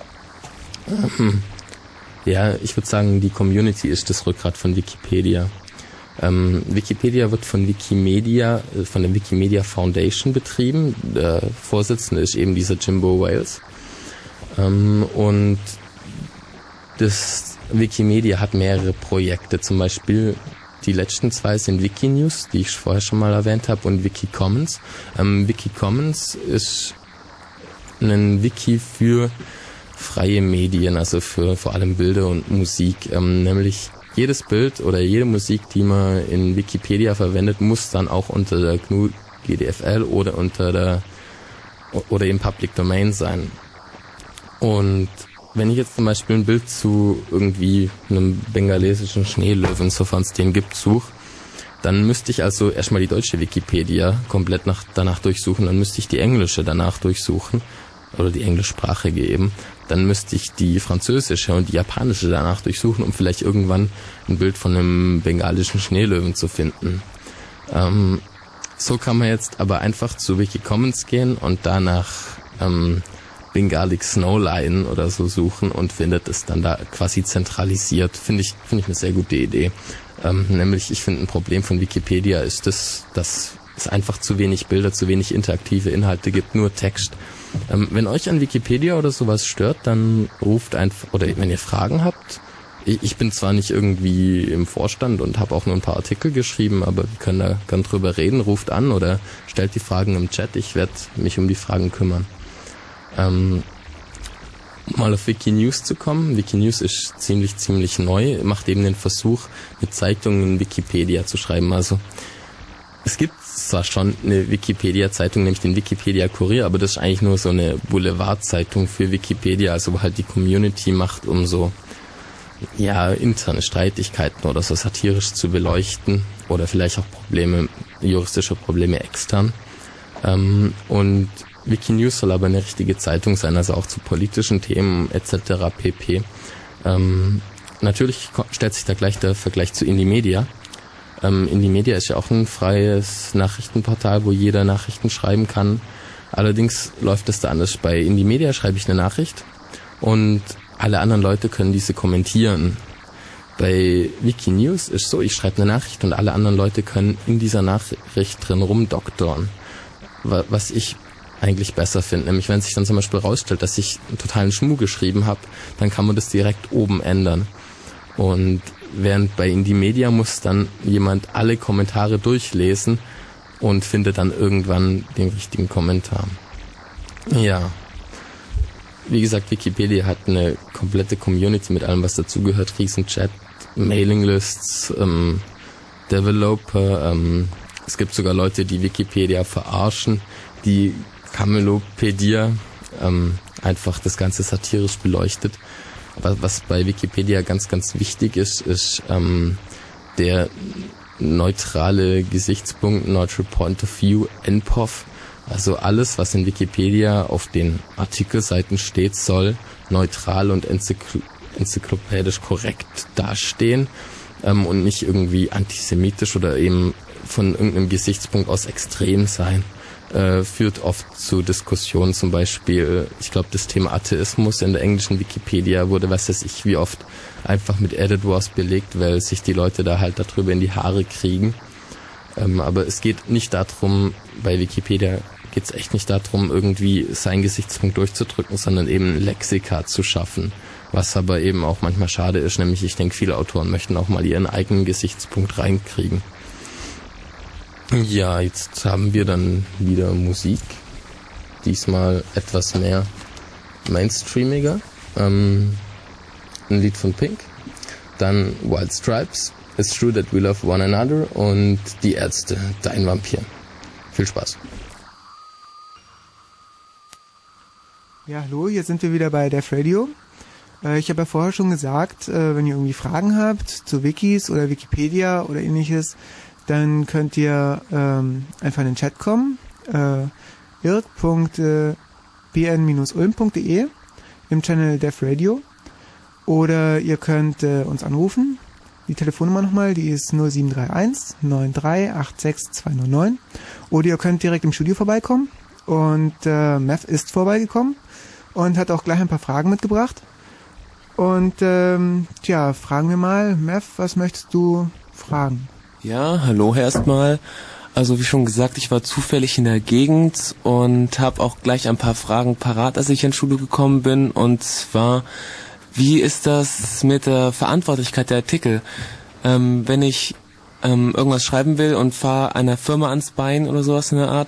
Ja, ich würde sagen, die Community ist das Rückgrat von Wikipedia. Wikipedia wird von Wikimedia, von der Wikimedia Foundation betrieben. Der Vorsitzende ist eben dieser Jimbo Wales. Und das Wikimedia hat mehrere Projekte. Zum Beispiel die letzten 2 sind Wikinews, die ich vorher schon mal erwähnt habe, und Wikicommons. Wikicommons ist ein Wiki für freie Medien, also für vor allem Bilder und Musik. Nämlich jedes Bild oder jede Musik, die man in Wikipedia verwendet, muss dann auch unter der GNU GDFL oder oder im Public Domain sein. Und wenn ich jetzt zum Beispiel ein Bild zu irgendwie einem bengalesischen Schneelöwen, sofern es den gibt, suche, dann müsste ich also erstmal die deutsche Wikipedia komplett danach durchsuchen, dann müsste ich die englische danach durchsuchen, oder die englischsprachige eben, dann müsste ich die französische und die japanische danach durchsuchen, um vielleicht irgendwann ein Bild von einem bengalischen Schneelöwen zu finden. So kann man jetzt aber einfach zu Wikicommons gehen und danach Bengalic Snowline oder so suchen und findet es dann da quasi zentralisiert. Finde ich eine sehr gute Idee. Nämlich, ich finde, ein Problem von Wikipedia ist dass es einfach zu wenig Bilder, zu wenig interaktive Inhalte gibt, nur Text. Wenn euch an Wikipedia oder sowas stört, dann ruft einfach, oder wenn ihr Fragen habt, ich bin zwar nicht irgendwie im Vorstand und habe auch nur ein paar Artikel geschrieben, aber wir können da gern drüber reden, ruft an oder stellt die Fragen im Chat, ich werde mich um die Fragen kümmern. Mal auf Wikinews zu kommen. Wikinews ist ziemlich neu, macht eben den Versuch, mit Zeitungen in Wikipedia zu schreiben. Also es gibt zwar schon eine Wikipedia-Zeitung, nämlich den Wikipedia-Kurier, aber das ist eigentlich nur so eine Boulevard-Zeitung für Wikipedia, also wo halt die Community macht, um so interne Streitigkeiten oder so satirisch zu beleuchten oder vielleicht auch juristische Probleme extern. Und Wikinews soll aber eine richtige Zeitung sein, also auch zu politischen Themen etc. pp. Natürlich stellt sich da gleich der Vergleich zu Indymedia. Indymedia ist ja auch ein freies Nachrichtenportal, wo jeder Nachrichten schreiben kann. Allerdings läuft es da anders. Bei Indymedia schreibe ich eine Nachricht und alle anderen Leute können diese kommentieren. Bei Wikinews ist so, ich schreibe eine Nachricht und alle anderen Leute können in dieser Nachricht drin rumdoktoren. Was ich eigentlich besser finde. Nämlich wenn sich dann zum Beispiel rausstellt, dass ich einen totalen Schmuh geschrieben habe, dann kann man das direkt oben ändern. Und während bei Indymedia muss dann jemand alle Kommentare durchlesen und findet dann irgendwann den richtigen Kommentar. Ja. Wie gesagt, Wikipedia hat eine komplette Community mit allem, was dazugehört. Riesenchat, Mailinglists, Developer. Es gibt sogar Leute, die Wikipedia verarschen, die Camelopedia einfach das Ganze satirisch beleuchtet. Was bei Wikipedia ganz wichtig ist der neutrale Gesichtspunkt, Neutral Point of View, NPOV. Also alles, was in Wikipedia auf den Artikelseiten steht, soll neutral und enzyklopädisch korrekt dastehen und nicht irgendwie antisemitisch oder eben von irgendeinem Gesichtspunkt aus extrem sein. Führt oft zu Diskussionen, zum Beispiel, ich glaube, das Thema Atheismus in der englischen Wikipedia wurde, was weiß ich, wie oft einfach mit Edit Wars belegt, weil sich die Leute da halt darüber in die Haare kriegen. Aber es geht nicht darum, bei Wikipedia geht es echt nicht darum, irgendwie seinen Gesichtspunkt durchzudrücken, sondern eben ein Lexika zu schaffen. Was aber eben auch manchmal schade ist, nämlich ich denke, viele Autoren möchten auch mal ihren eigenen Gesichtspunkt reinkriegen. Ja, jetzt haben wir dann wieder Musik. Diesmal etwas mehr mainstreamiger. Ein Lied von Pink. Dann Wild Stripes, It's True That We Love One Another und Die Ärzte, Dein Vampir. Viel Spaß. Ja, hallo, hier sind wir wieder bei Def Radio. Ich habe ja vorher schon gesagt, wenn ihr irgendwie Fragen habt zu Wikis oder Wikipedia oder ähnliches, dann könnt ihr einfach in den Chat kommen, irk.bn-ulm.de im Channel Def Radio, oder ihr könnt uns anrufen. Die Telefonnummer nochmal, die ist 0731 9386 209, oder ihr könnt direkt im Studio vorbeikommen, und Mev ist vorbeigekommen und hat auch gleich ein paar Fragen mitgebracht. Und fragen wir mal, Mev, was möchtest du fragen? Ja, hallo erstmal. Also wie schon gesagt, ich war zufällig in der Gegend und habe auch gleich ein paar Fragen parat, als ich ins Studio gekommen bin. Und zwar, wie ist das mit der Verantwortlichkeit der Artikel? Wenn ich irgendwas schreiben will und fahre einer Firma ans Bein oder sowas in der Art,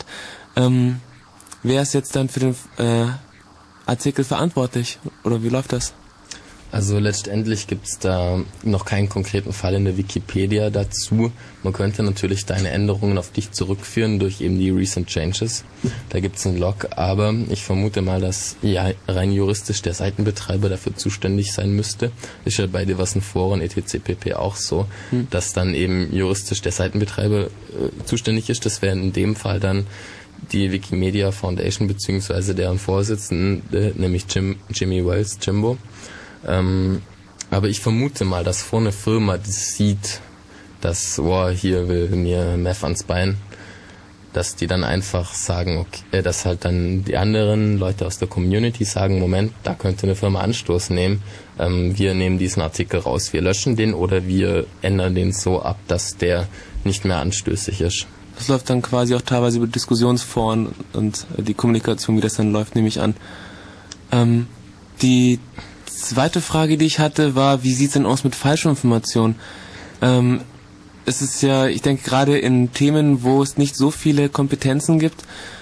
wer ist jetzt dann für den Artikel verantwortlich? Oder wie läuft das? Also letztendlich gibt's da noch keinen konkreten Fall in der Wikipedia dazu. Man könnte natürlich deine Änderungen auf dich zurückführen durch eben die Recent Changes. Da gibt's einen Log, aber ich vermute mal, dass ja rein juristisch der Seitenbetreiber dafür zuständig sein müsste. Ist ja bei diversen Foren etc. pp. Auch so, dass dann eben juristisch der Seitenbetreiber zuständig ist. Das wäre in dem Fall dann die Wikimedia Foundation beziehungsweise deren Vorsitzende, nämlich Jimmy Wales, Jimbo. Aber ich vermute mal, dass vor eine Firma die sieht, dass, hier will mir Meth ans Bein, dass die dann einfach sagen, okay, dass halt dann die anderen Leute aus der Community sagen, Moment, da könnte eine Firma Anstoß nehmen, wir nehmen diesen Artikel raus, wir löschen den oder wir ändern den so ab, dass der nicht mehr anstößig ist. Das läuft dann quasi auch teilweise über Diskussionsforen und die Kommunikation, wie das dann läuft, nehme ich an. Die zweite Frage, die ich hatte, war, wie sieht's denn aus mit Falschinformationen? Es ist ja, ich denke, gerade in Themen, wo es nicht so viele Kompetenzen gibt,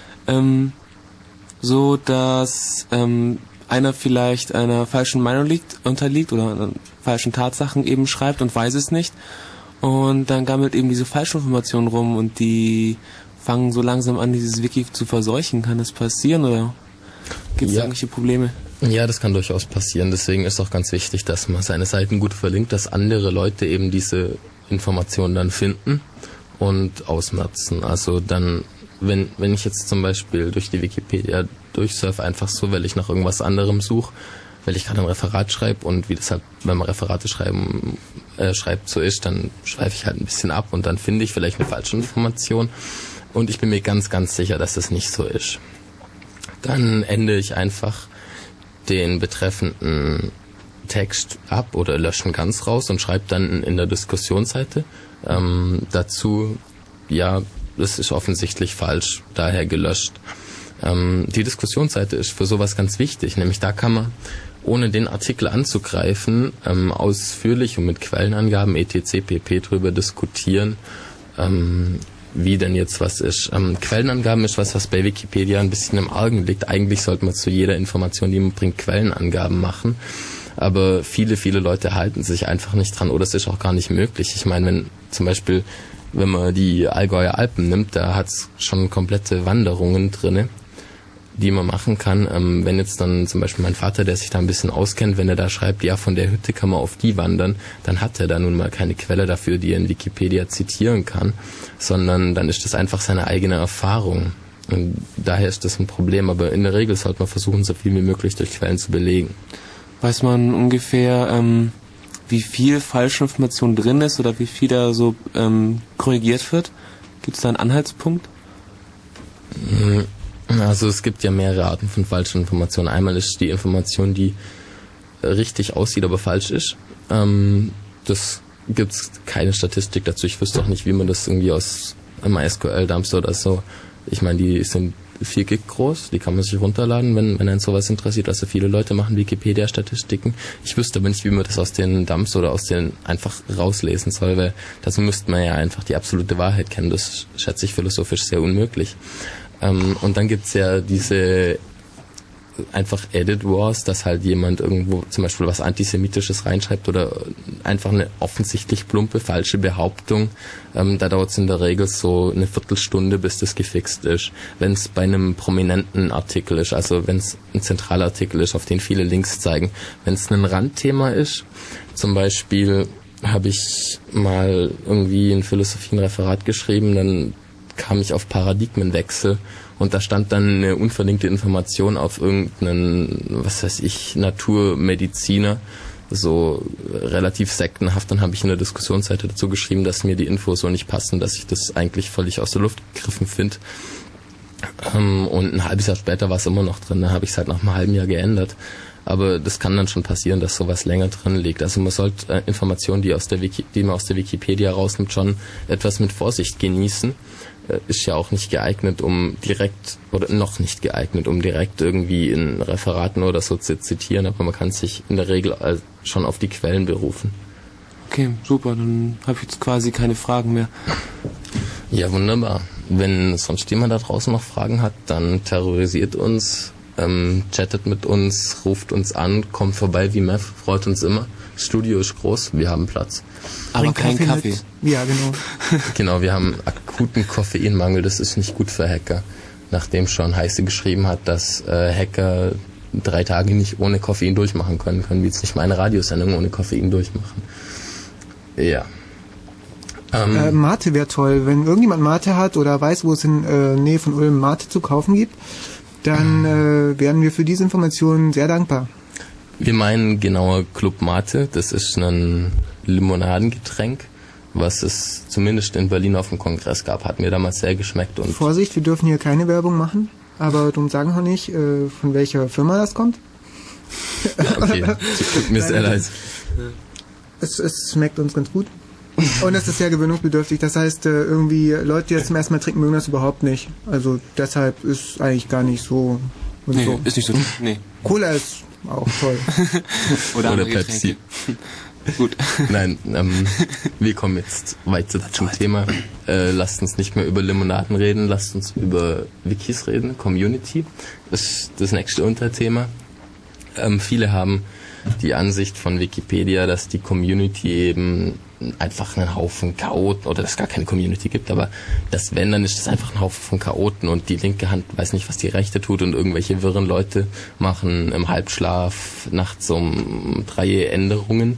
so dass einer vielleicht einer falschen Meinung unterliegt oder falschen Tatsachen eben schreibt und weiß es nicht. Und dann gammelt eben diese Falschinformationen rum und die fangen so langsam an, dieses Wiki zu verseuchen. Kann das passieren oder gibt es irgendwelche Probleme? Ja, das kann durchaus passieren. Deswegen ist auch ganz wichtig, dass man seine Seiten gut verlinkt, dass andere Leute eben diese Informationen dann finden und ausmerzen. Also dann, wenn ich jetzt zum Beispiel durch die Wikipedia durchsurfe, einfach so, weil ich nach irgendwas anderem suche, weil ich gerade ein Referat schreibe und wie das halt, wenn man Referate schreibt, so ist, dann schweife ich halt ein bisschen ab und dann finde ich vielleicht eine falsche Information und ich bin mir ganz, ganz sicher, dass das nicht so ist. Dann ändere ich einfach den betreffenden Text ab oder löschen ganz raus und schreibe dann in der Diskussionsseite dazu, ja, das ist offensichtlich falsch, daher gelöscht. Die Diskussionsseite ist für sowas ganz wichtig, nämlich da kann man, ohne den Artikel anzugreifen, ausführlich und mit Quellenangaben etc. pp. Drüber diskutieren, wie denn jetzt was ist. Quellenangaben ist was bei Wikipedia ein bisschen im Argen liegt. Eigentlich sollte man zu jeder Information, die man bringt, Quellenangaben machen. Aber viele Leute halten sich einfach nicht dran oder es ist auch gar nicht möglich. Ich meine, wenn zum Beispiel, wenn man die Allgäuer Alpen nimmt, da hat's schon komplette Wanderungen drinne, die man machen kann. Wenn jetzt dann zum Beispiel mein Vater, der sich da ein bisschen auskennt, wenn er da schreibt, ja, von der Hütte kann man auf die wandern, dann hat er da nun mal keine Quelle dafür, die er in Wikipedia zitieren kann, sondern dann ist das einfach seine eigene Erfahrung. Und daher ist das ein Problem, aber in der Regel sollte man versuchen, so viel wie möglich durch Quellen zu belegen. Weiß man ungefähr, wie viel Falschinformation drin ist oder wie viel da so korrigiert wird? Gibt es da einen Anhaltspunkt? Also es gibt ja mehrere Arten von falschen Informationen. Einmal ist die Information, die richtig aussieht, aber falsch ist. Das gibt's keine Statistik dazu. Ich wüsste auch nicht, wie man das irgendwie aus MySQL-Dumps oder so. Ich meine, die sind 4 Gig groß, die kann man sich runterladen, wenn einen sowas interessiert. Also viele Leute machen Wikipedia-Statistiken. Ich wüsste aber nicht, wie man das aus den Dumps oder aus den einfach rauslesen soll, weil dazu müsste man ja einfach die absolute Wahrheit kennen. Das schätze ich philosophisch sehr unmöglich. Und dann gibt's ja diese einfach Edit Wars, dass halt jemand irgendwo zum Beispiel was Antisemitisches reinschreibt oder einfach eine offensichtlich plumpe, falsche Behauptung. Da dauert es in der Regel so eine Viertelstunde, bis das gefixt ist. Wenn es bei einem prominenten Artikel ist, also wenn es ein zentraler Artikel ist, auf den viele Links zeigen. Wenn es ein Randthema ist, zum Beispiel habe ich mal irgendwie in Philosophie ein Referat geschrieben, dann kam ich auf Paradigmenwechsel und da stand dann eine unverlinkte Information auf irgendeinen, was weiß ich, Naturmediziner, so relativ sektenhaft. Dann habe ich in der Diskussionsseite dazu geschrieben, dass mir die Infos so nicht passen, dass ich das eigentlich völlig aus der Luft gegriffen finde. Und ein halbes Jahr später war es immer noch drin, da habe ich es halt nach einem halben Jahr geändert. Aber das kann dann schon passieren, dass sowas länger drin liegt. Also man sollte Informationen, die man aus der Wikipedia rausnimmt, schon etwas mit Vorsicht genießen. Ist ja auch nicht geeignet, um direkt, oder noch nicht geeignet, um direkt irgendwie in Referaten oder so zu zitieren, aber man kann sich in der Regel schon auf die Quellen berufen. Okay, super, dann habe ich jetzt quasi keine Fragen mehr. Ja, wunderbar. Wenn sonst jemand da draußen noch Fragen hat, dann terrorisiert uns chattet mit uns, ruft uns an, kommt vorbei wie Meth, freut uns immer. Das Studio ist groß, wir haben Platz. Aber kein Kaffee. Ja, genau. Genau, wir haben akuten Koffeinmangel, das ist nicht gut für Hacker. Nachdem schon Heise geschrieben hat, dass Hacker 3 Tage nicht ohne Koffein durchmachen können wir jetzt nicht mal eine Radiosendung ohne Koffein durchmachen. Ja. Mate wäre toll. Wenn irgendjemand Mate hat oder weiß, wo es in Nähe von Ulm Mate zu kaufen gibt, dann wären wir für diese Informationen sehr dankbar. Wir meinen genauer Club Mate. Das ist ein Limonadengetränk, was es zumindest in Berlin auf dem Kongress gab. Hat mir damals sehr geschmeckt. Und Vorsicht, wir dürfen hier keine Werbung machen, aber darum sagen wir nicht, von welcher Firma das kommt. Okay, tut mir sehr leid. Es schmeckt uns ganz gut. Und es ist sehr gewöhnungsbedürftig. Das heißt, irgendwie Leute, die jetzt zum ersten Mal trinken, mögen das überhaupt nicht. Also deshalb ist eigentlich gar nicht so. Und Nee, so. ist nicht so. Nee. Cola ist auch toll. Oder Pepsi. Gut. Nein, wir kommen jetzt weiter zum Thema. Lasst uns nicht mehr über Limonaden reden, lasst uns über Wikis reden. Community ist das nächste Unterthema. Viele haben die Ansicht von Wikipedia, dass die Community eben einfach einen Haufen Chaoten, oder dass es gar keine Community gibt, aber das, wenn, dann ist das einfach ein Haufen von Chaoten und die linke Hand weiß nicht, was die rechte tut und irgendwelche wirren Leute machen im Halbschlaf nachts um 3 Änderungen.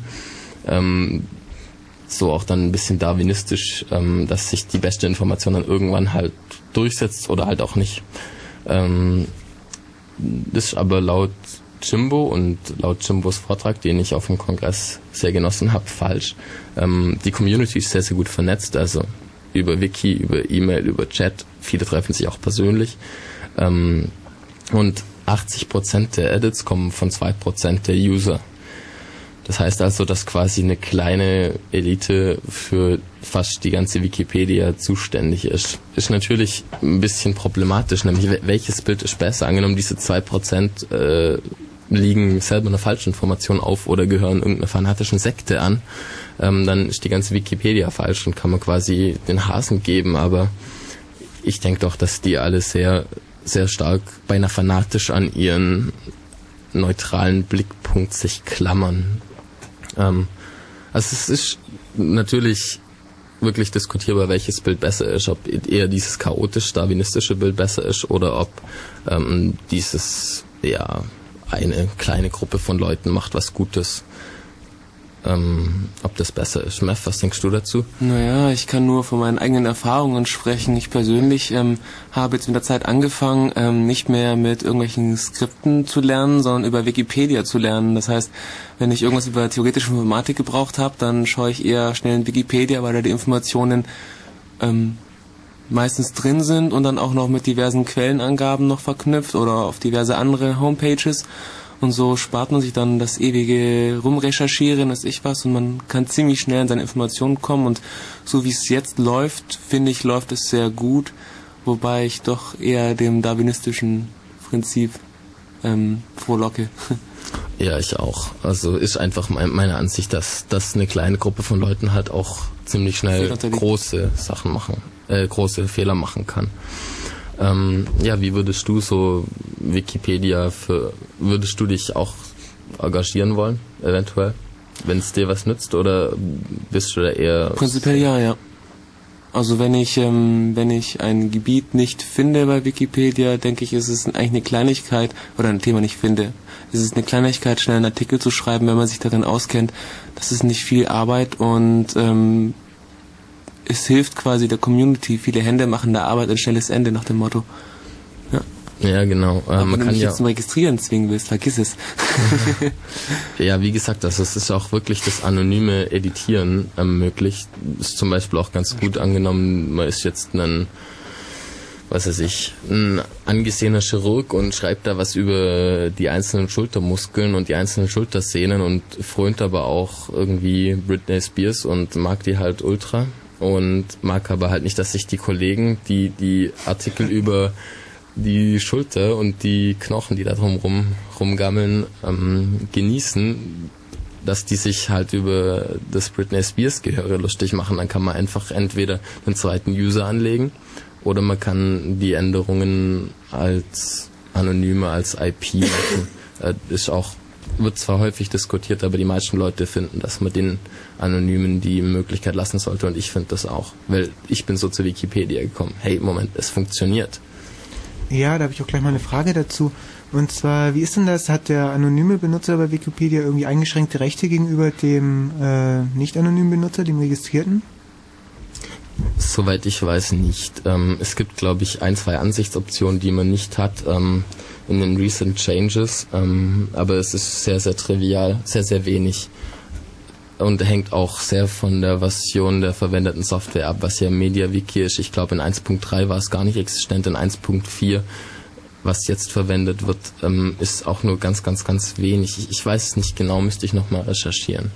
So auch dann ein bisschen darwinistisch, dass sich die beste Information dann irgendwann halt durchsetzt oder halt auch nicht. Das ist aber laut Jimbo und laut Jimbos Vortrag, den ich auf dem Kongress sehr genossen habe, falsch. Die Community ist sehr, sehr gut vernetzt, also über Wiki, über E-Mail, über Chat. Viele treffen sich auch persönlich. Und 80% der Edits kommen von 2% der User. Das heißt also, dass quasi eine kleine Elite für fast die ganze Wikipedia zuständig ist. Ist natürlich ein bisschen problematisch, nämlich welches Bild ist besser? Angenommen, diese 2% liegen selber einer Falschinformation auf oder gehören irgendeiner fanatischen Sekte an, dann ist die ganze Wikipedia falsch und kann man quasi den Hasen geben, aber ich denke doch, dass die alle sehr, sehr stark beinahe fanatisch an ihren neutralen Blickpunkt sich klammern. Also es ist natürlich wirklich diskutierbar, welches Bild besser ist, ob eher dieses chaotisch-darwinistische Bild besser ist oder ob dieses, ja, eine kleine Gruppe von Leuten macht was Gutes. Ob das besser ist. Meth, was denkst du dazu? Naja, ich kann nur von meinen eigenen Erfahrungen sprechen. Ich persönlich habe jetzt mit der Zeit angefangen, nicht mehr mit irgendwelchen Skripten zu lernen, sondern über Wikipedia zu lernen. Das heißt, wenn ich irgendwas über theoretische Informatik gebraucht habe, dann schaue ich eher schnell in Wikipedia, weil da die Informationen meistens drin sind und dann auch noch mit diversen Quellenangaben noch verknüpft oder auf diverse andere Homepages. Und so spart man sich dann das ewige Rumrecherchieren, weiß ich was, und man kann ziemlich schnell an seine Informationen kommen. Und so wie es jetzt läuft, finde ich, läuft es sehr gut, wobei ich doch eher dem darwinistischen Prinzip vorlocke. Ja, ich auch. Also ist einfach meine Ansicht, dass eine kleine Gruppe von Leuten halt auch ziemlich schnell große Sachen machen, große Fehler machen kann. Ja, wie würdest du so Wikipedia würdest du dich auch engagieren wollen, eventuell, wenn es dir was nützt, oder bist du da eher... Prinzipiell ja. Also wenn ich ein Gebiet nicht finde bei Wikipedia, denke ich, ist es eigentlich eine Kleinigkeit, oder ein Thema nicht finde, es ist eine Kleinigkeit, schnell einen Artikel zu schreiben, wenn man sich darin auskennt. Das ist nicht viel Arbeit und es hilft quasi der Community. Viele Hände machen der Arbeit ein schnelles Ende, nach dem Motto. Ja, genau. Aber man wenn du kann mich ja jetzt zum Registrieren zwingen willst, vergiss es. Ja, wie gesagt, also es ist auch wirklich das anonyme Editieren möglich. Ist zum Beispiel auch ganz gut angenommen, man ist jetzt ein angesehener Chirurg und schreibt da was über die einzelnen Schultermuskeln und die einzelnen Schultersehnen und frönt aber auch irgendwie Britney Spears und mag die halt ultra und mag aber halt nicht, dass sich die Kollegen, die Artikel über die Schulter und die Knochen, die da drum rumgammeln, genießen, dass die sich halt über das Britney Spears Gehöre lustig machen. Dann kann man einfach entweder einen zweiten User anlegen oder man kann die Änderungen als Anonyme als IP machen. Wird zwar häufig diskutiert, aber die meisten Leute finden, dass man den Anonymen die Möglichkeit lassen sollte, und ich finde das auch, weil ich bin so zu Wikipedia gekommen. Hey, Moment, es funktioniert. Ja, da habe ich auch gleich mal eine Frage dazu. Und zwar, wie ist denn das? Hat der anonyme Benutzer bei Wikipedia irgendwie eingeschränkte Rechte gegenüber dem nicht-anonymen Benutzer, dem Registrierten? Soweit ich weiß nicht. Es gibt, glaube ich, 2 Ansichtsoptionen, die man nicht hat in den Recent Changes, aber es ist sehr, sehr trivial, sehr, sehr wenig. Und hängt auch sehr von der Version der verwendeten Software ab, was ja MediaWiki ist. Ich glaube, in 1.3 war es gar nicht existent, in 1.4, was jetzt verwendet wird, ist auch nur ganz, ganz, ganz wenig. Ich weiß es nicht genau, müsste ich nochmal recherchieren.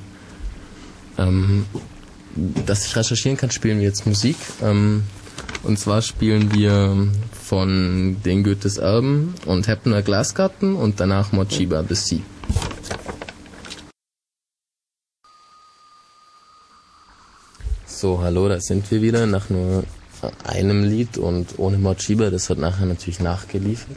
Dass ich recherchieren kann, spielen wir jetzt Musik. Und zwar spielen wir von den Goethes Erben und Heppner Glasgarten und danach Mochiba The Sea. So, hallo, da sind wir wieder nach nur einem Lied und ohne Mochiba, das wird nachher natürlich nachgeliefert.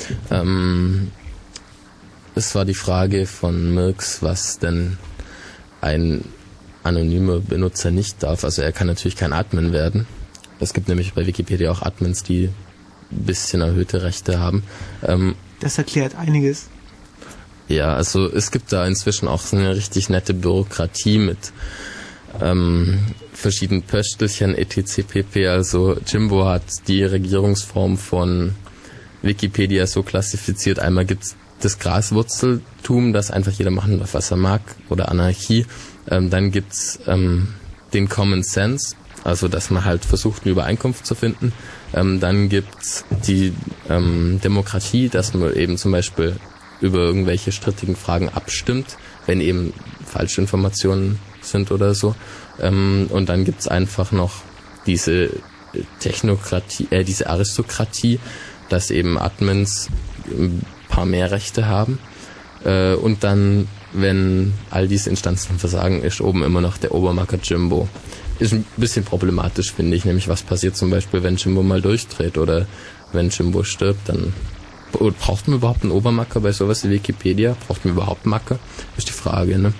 Es war die Frage von Mirks, was denn ein anonymer Benutzer nicht darf. Also er kann natürlich kein Admin werden. Es gibt nämlich bei Wikipedia auch Admins, die ein bisschen erhöhte Rechte haben. Das erklärt einiges. Ja, also es gibt da inzwischen auch so eine richtig nette Bürokratie mit verschiedenen Pöstelchen, etc. pp. Also Jimbo hat die Regierungsform von Wikipedia so klassifiziert. Einmal gibt's das Graswurzeltum, dass einfach jeder machen darf, was er mag, oder Anarchie. Dann gibt's den Common Sense, also dass man halt versucht, eine Übereinkunft zu finden. Dann gibt's die Demokratie, dass man eben zum Beispiel über irgendwelche strittigen Fragen abstimmt, wenn eben falsche Informationen sind oder so. Und dann gibt's einfach noch diese Technokratie, diese Aristokratie, dass eben Admins ein paar mehr Rechte haben. Und dann, wenn all diese Instanzen versagen, ist oben immer noch der Obermacker Jimbo. Ist ein bisschen problematisch, finde ich, nämlich was passiert zum Beispiel, wenn Jimbo mal durchdreht oder wenn Jimbo stirbt, dann braucht man überhaupt einen Obermacker bei sowas wie Wikipedia? Braucht man überhaupt Macker? Ist die Frage, ne?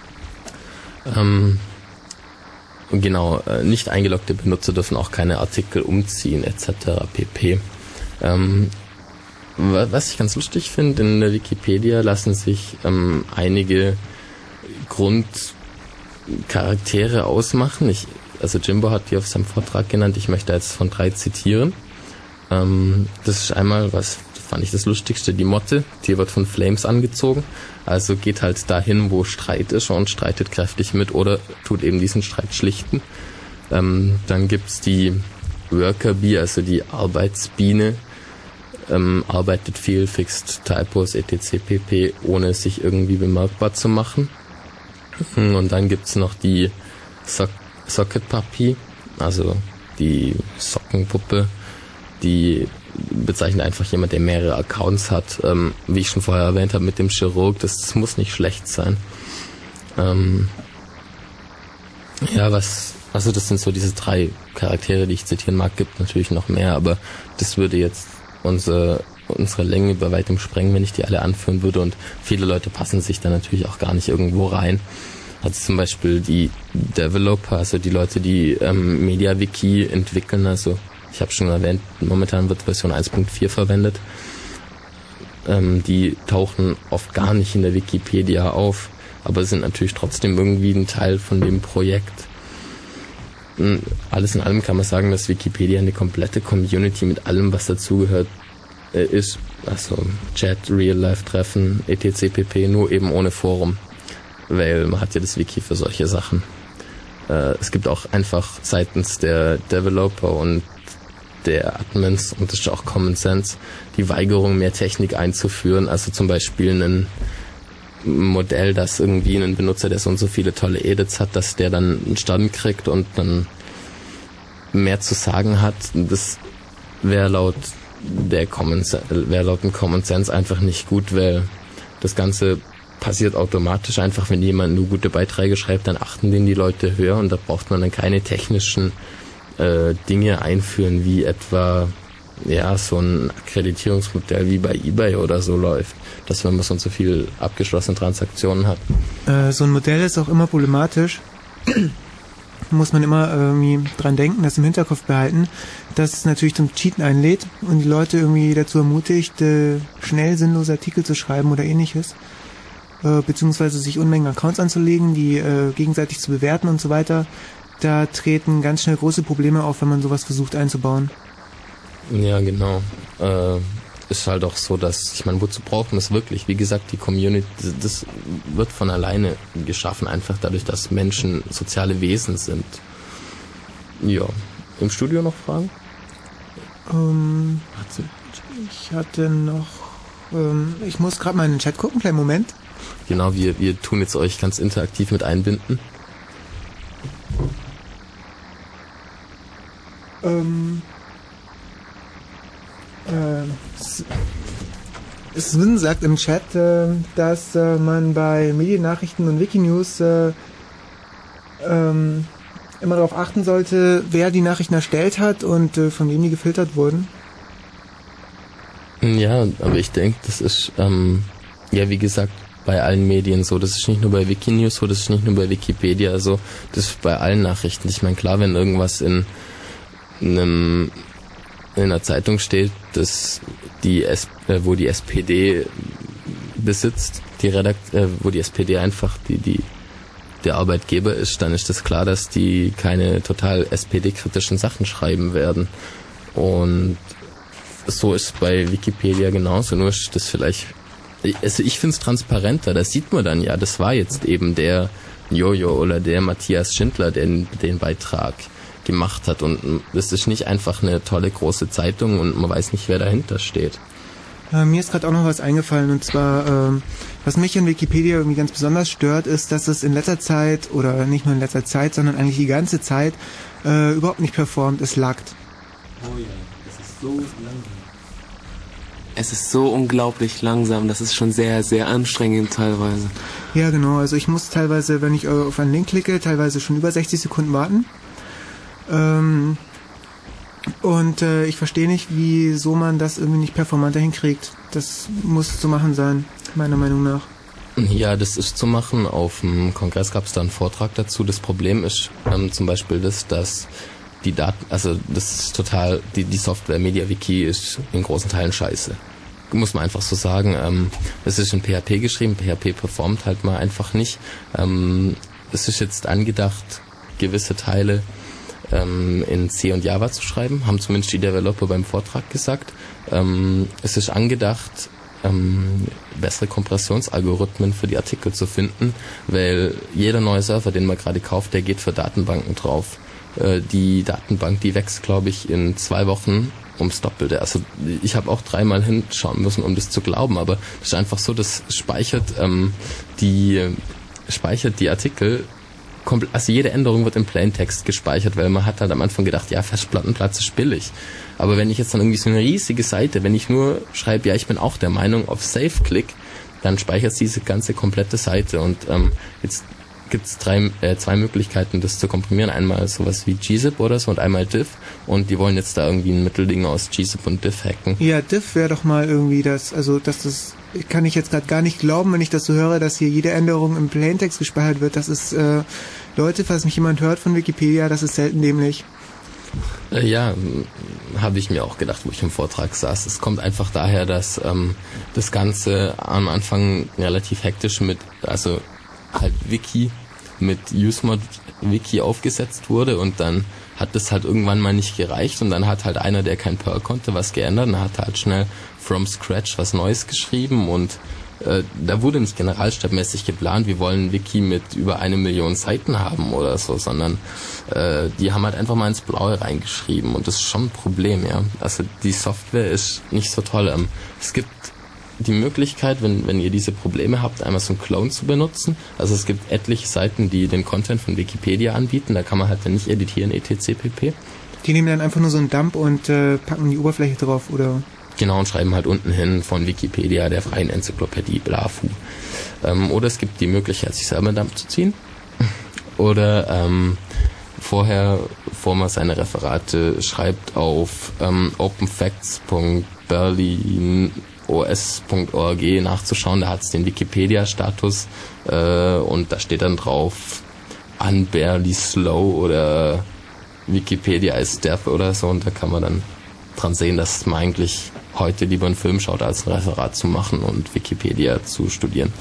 Genau, nicht eingeloggte Benutzer dürfen auch keine Artikel umziehen, etc. pp. Was ich ganz lustig finde, in der Wikipedia lassen sich einige Grundcharaktere ausmachen. Also Jimbo hat die auf seinem Vortrag genannt, ich möchte jetzt von 3 zitieren. Das ist einmal, was fand ich das Lustigste, die Motte, die wird von Flames angezogen, also geht halt dahin, wo Streit ist und streitet kräftig mit oder tut eben diesen Streit schlichten. Dann gibt's die Worker Bee, also die Arbeitsbiene, arbeitet viel, fixt Typos, etc. pp, ohne sich irgendwie bemerkbar zu machen. Und dann gibt's noch die Socket Puppy, also die Sockenpuppe, die bezeichnet einfach jemand, der mehrere Accounts hat. Wie ich schon vorher erwähnt habe mit dem Chirurg, das muss nicht schlecht sein. Also das sind so diese 3 Charaktere, die ich zitieren mag. Gibt natürlich noch mehr, aber das würde jetzt unsere Länge bei weitem sprengen, wenn ich die alle anführen würde, und viele Leute passen sich da natürlich auch gar nicht irgendwo rein. Also zum Beispiel die Developer, also die Leute, die MediaWiki entwickeln, also ich habe schon erwähnt, momentan wird Version 1.4 verwendet. Die tauchen oft gar nicht in der Wikipedia auf, aber sind natürlich trotzdem irgendwie ein Teil von dem Projekt. Alles in allem kann man sagen, dass Wikipedia eine komplette Community mit allem, was dazugehört, ist. Also Chat, Real-Life-Treffen, etc. pp, nur eben ohne Forum. Weil man hat ja das Wiki für solche Sachen. Es gibt auch einfach seitens der Developer und der Admins, und das ist auch Common Sense, die Weigerung, mehr Technik einzuführen. Also zum Beispiel ein Modell, dass irgendwie ein Benutzer, der so und so viele tolle Edits hat, dass der dann einen Stand kriegt und dann mehr zu sagen hat. Das wäre laut dem Common Sense einfach nicht gut, weil das Ganze passiert automatisch einfach, wenn jemand nur gute Beiträge schreibt, dann achten den die Leute höher, und da braucht man dann keine technischen Dinge einführen, wie etwa so ein Akkreditierungsmodell wie bei eBay oder so läuft, dass wenn man so und so viel abgeschlossene Transaktionen hat. So ein Modell ist auch immer problematisch. Muss man immer irgendwie dran denken, das im Hinterkopf behalten, dass es natürlich zum Cheaten einlädt und die Leute irgendwie dazu ermutigt, schnell sinnlose Artikel zu schreiben oder ähnliches, beziehungsweise sich Unmengen Accounts anzulegen, die gegenseitig zu bewerten und so weiter. Da treten ganz schnell große Probleme auf, wenn man sowas versucht einzubauen. Ja, genau. Ist halt auch so, dass, ich meine, wozu brauchen wir es wirklich? Wie gesagt, die Community, das wird von alleine geschaffen, einfach dadurch, dass Menschen soziale Wesen sind. Ja. Im Studio noch Fragen? Ich hatte noch, ich muss gerade mal in den Chat gucken, kleinen Moment. Genau, wir tun jetzt euch ganz interaktiv mit einbinden. Sven sagt im Chat, dass man bei Mediennachrichten und Wikinews immer darauf achten sollte, wer die Nachrichten erstellt hat und von wem die gefiltert wurden. Ja, aber ich denke, das ist, wie gesagt, bei allen Medien so. Das ist nicht nur bei Wikinews so, das ist nicht nur bei Wikipedia so, das ist bei allen Nachrichten. Ich meine, klar, wenn irgendwas in einer Zeitung steht, dass wo die SPD besitzt, wo die SPD einfach der Arbeitgeber ist, dann ist das klar, dass die keine total SPD-kritischen Sachen schreiben werden. Und so ist bei Wikipedia genauso, nur ist das vielleicht, also ich finde es transparenter, da sieht man dann ja, das war jetzt eben der Jojo oder der Matthias Schindler, der den Beitrag gemacht hat, und das ist nicht einfach eine tolle große Zeitung und man weiß nicht, wer dahinter steht. Mir ist gerade auch noch was eingefallen, und zwar, was mich an Wikipedia irgendwie ganz besonders stört, ist, dass es in letzter Zeit, oder nicht nur in letzter Zeit, sondern eigentlich die ganze Zeit überhaupt nicht performt, es laggt. Oh ja, es ist so langsam. Es ist so unglaublich langsam, das ist schon sehr, sehr anstrengend teilweise. Ja, genau, also ich muss teilweise, wenn ich auf einen Link klicke, teilweise schon über 60 Sekunden warten. Und ich verstehe nicht, wieso man das irgendwie nicht performanter hinkriegt. Das muss zu machen sein, meiner Meinung nach. Ja, das ist zu machen. Auf dem Kongress gab es da einen Vortrag dazu. Das Problem ist zum Beispiel dass die Daten, also das ist total, die Software MediaWiki ist in großen Teilen scheiße. Muss man einfach so sagen. Es ist in PHP geschrieben, PHP performt halt mal einfach nicht. Es ist jetzt angedacht, gewisse Teile in C und Java zu schreiben, haben zumindest die Developer beim Vortrag gesagt. Es ist angedacht, bessere Kompressionsalgorithmen für die Artikel zu finden, weil jeder neue Server, den man gerade kauft, der geht für Datenbanken drauf. Die Datenbank, die wächst, glaube ich, in 2 Wochen ums Doppelte. Also ich habe auch 3-mal hinschauen müssen, um das zu glauben, aber es ist einfach so, das speichert die Artikel. Also jede Änderung wird im Plaintext gespeichert, weil man hat halt am Anfang gedacht, ja, Festplattenplatz ist billig. Aber wenn ich jetzt dann irgendwie so eine riesige Seite, wenn ich nur schreibe, ja, ich bin auch der Meinung, auf Save klick, dann speichert diese ganze komplette Seite. Und jetzt gibt es 2 Möglichkeiten, das zu komprimieren. Einmal sowas wie gzip oder so und einmal diff. Und die wollen jetzt da irgendwie ein Mittelding aus gzip und diff hacken. Ja, diff wäre doch mal irgendwie das, also dass das kann ich jetzt gerade gar nicht glauben, wenn ich das so höre, dass hier jede Änderung im Plaintext gespeichert wird. Das ist, Leute, falls mich jemand hört von Wikipedia, das ist selten dämlich. Ja, habe ich mir auch gedacht, wo ich im Vortrag saß. Es kommt einfach daher, dass das Ganze am Anfang relativ hektisch also halt Wiki mit UseMod Wiki aufgesetzt wurde, und dann hat das halt irgendwann mal nicht gereicht, und dann hat halt einer, der kein Perl konnte, was geändert, und hat halt schnell from scratch was Neues geschrieben, und da wurde nicht generalstabmäßig geplant, wir wollen Wiki mit über 1 Million Seiten haben oder so, sondern die haben halt einfach mal ins Blaue reingeschrieben, und das ist schon ein Problem, ja. Also die Software ist nicht so toll. Es gibt die Möglichkeit, wenn ihr diese Probleme habt, einmal so einen Clone zu benutzen. Also es gibt etliche Seiten, die den Content von Wikipedia anbieten, da kann man halt dann nicht editieren, etc. pp. Die nehmen dann einfach nur so einen Dump und packen die Oberfläche drauf, oder? Genau, und schreiben halt unten hin von Wikipedia, der freien Enzyklopädie, blafu. Oder es gibt die Möglichkeit, sich selber einen Dump zu ziehen. Oder bevor man seine Referate schreibt, auf openfacts.berlinos.org nachzuschauen. Da hat es den Wikipedia-Status und da steht dann drauf unbarely slow oder Wikipedia is deaf oder so, und da kann man dann dran sehen, dass man eigentlich heute lieber einen Film schaut, als ein Referat zu machen und Wikipedia zu studieren.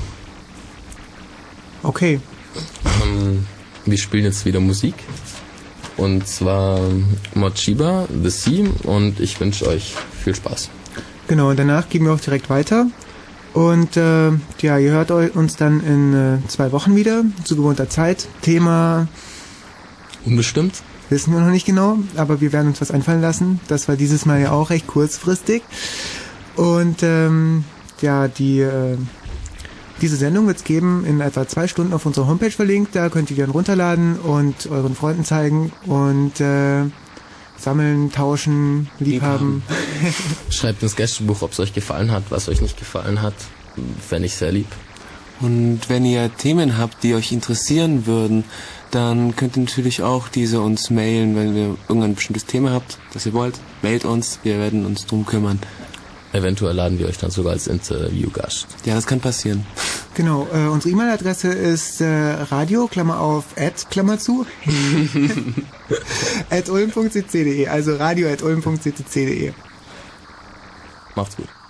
Okay. Wir spielen jetzt wieder Musik. Und zwar Mochiba, The Sea, und ich wünsche euch viel Spaß. Genau, und danach gehen wir auch direkt weiter. Und ihr hört uns dann in 2 Wochen wieder, zu gewohnter Zeit. Thema unbestimmt. Wissen wir noch nicht genau, aber wir werden uns was einfallen lassen. Das war dieses Mal ja auch recht kurzfristig. Und diese Sendung wird es geben in etwa 2 Stunden auf unserer Homepage verlinkt. Da könnt ihr die dann runterladen und euren Freunden zeigen und sammeln, tauschen, liebhaben. Schreibt ins Gästebuch, ob es euch gefallen hat, was euch nicht gefallen hat. Fände ich sehr lieb. Und wenn ihr Themen habt, die euch interessieren würden, dann könnt ihr natürlich auch diese uns mailen, wenn ihr irgendein bestimmtes Thema habt, das ihr wollt. Mailt uns, wir werden uns drum kümmern. Eventuell laden wir euch dann sogar als Interviewgast. Ja, das kann passieren. Genau, unsere E-Mail-Adresse ist radio, @ @ulm.cc.de, also radio @ulm.cc.de. Macht's gut.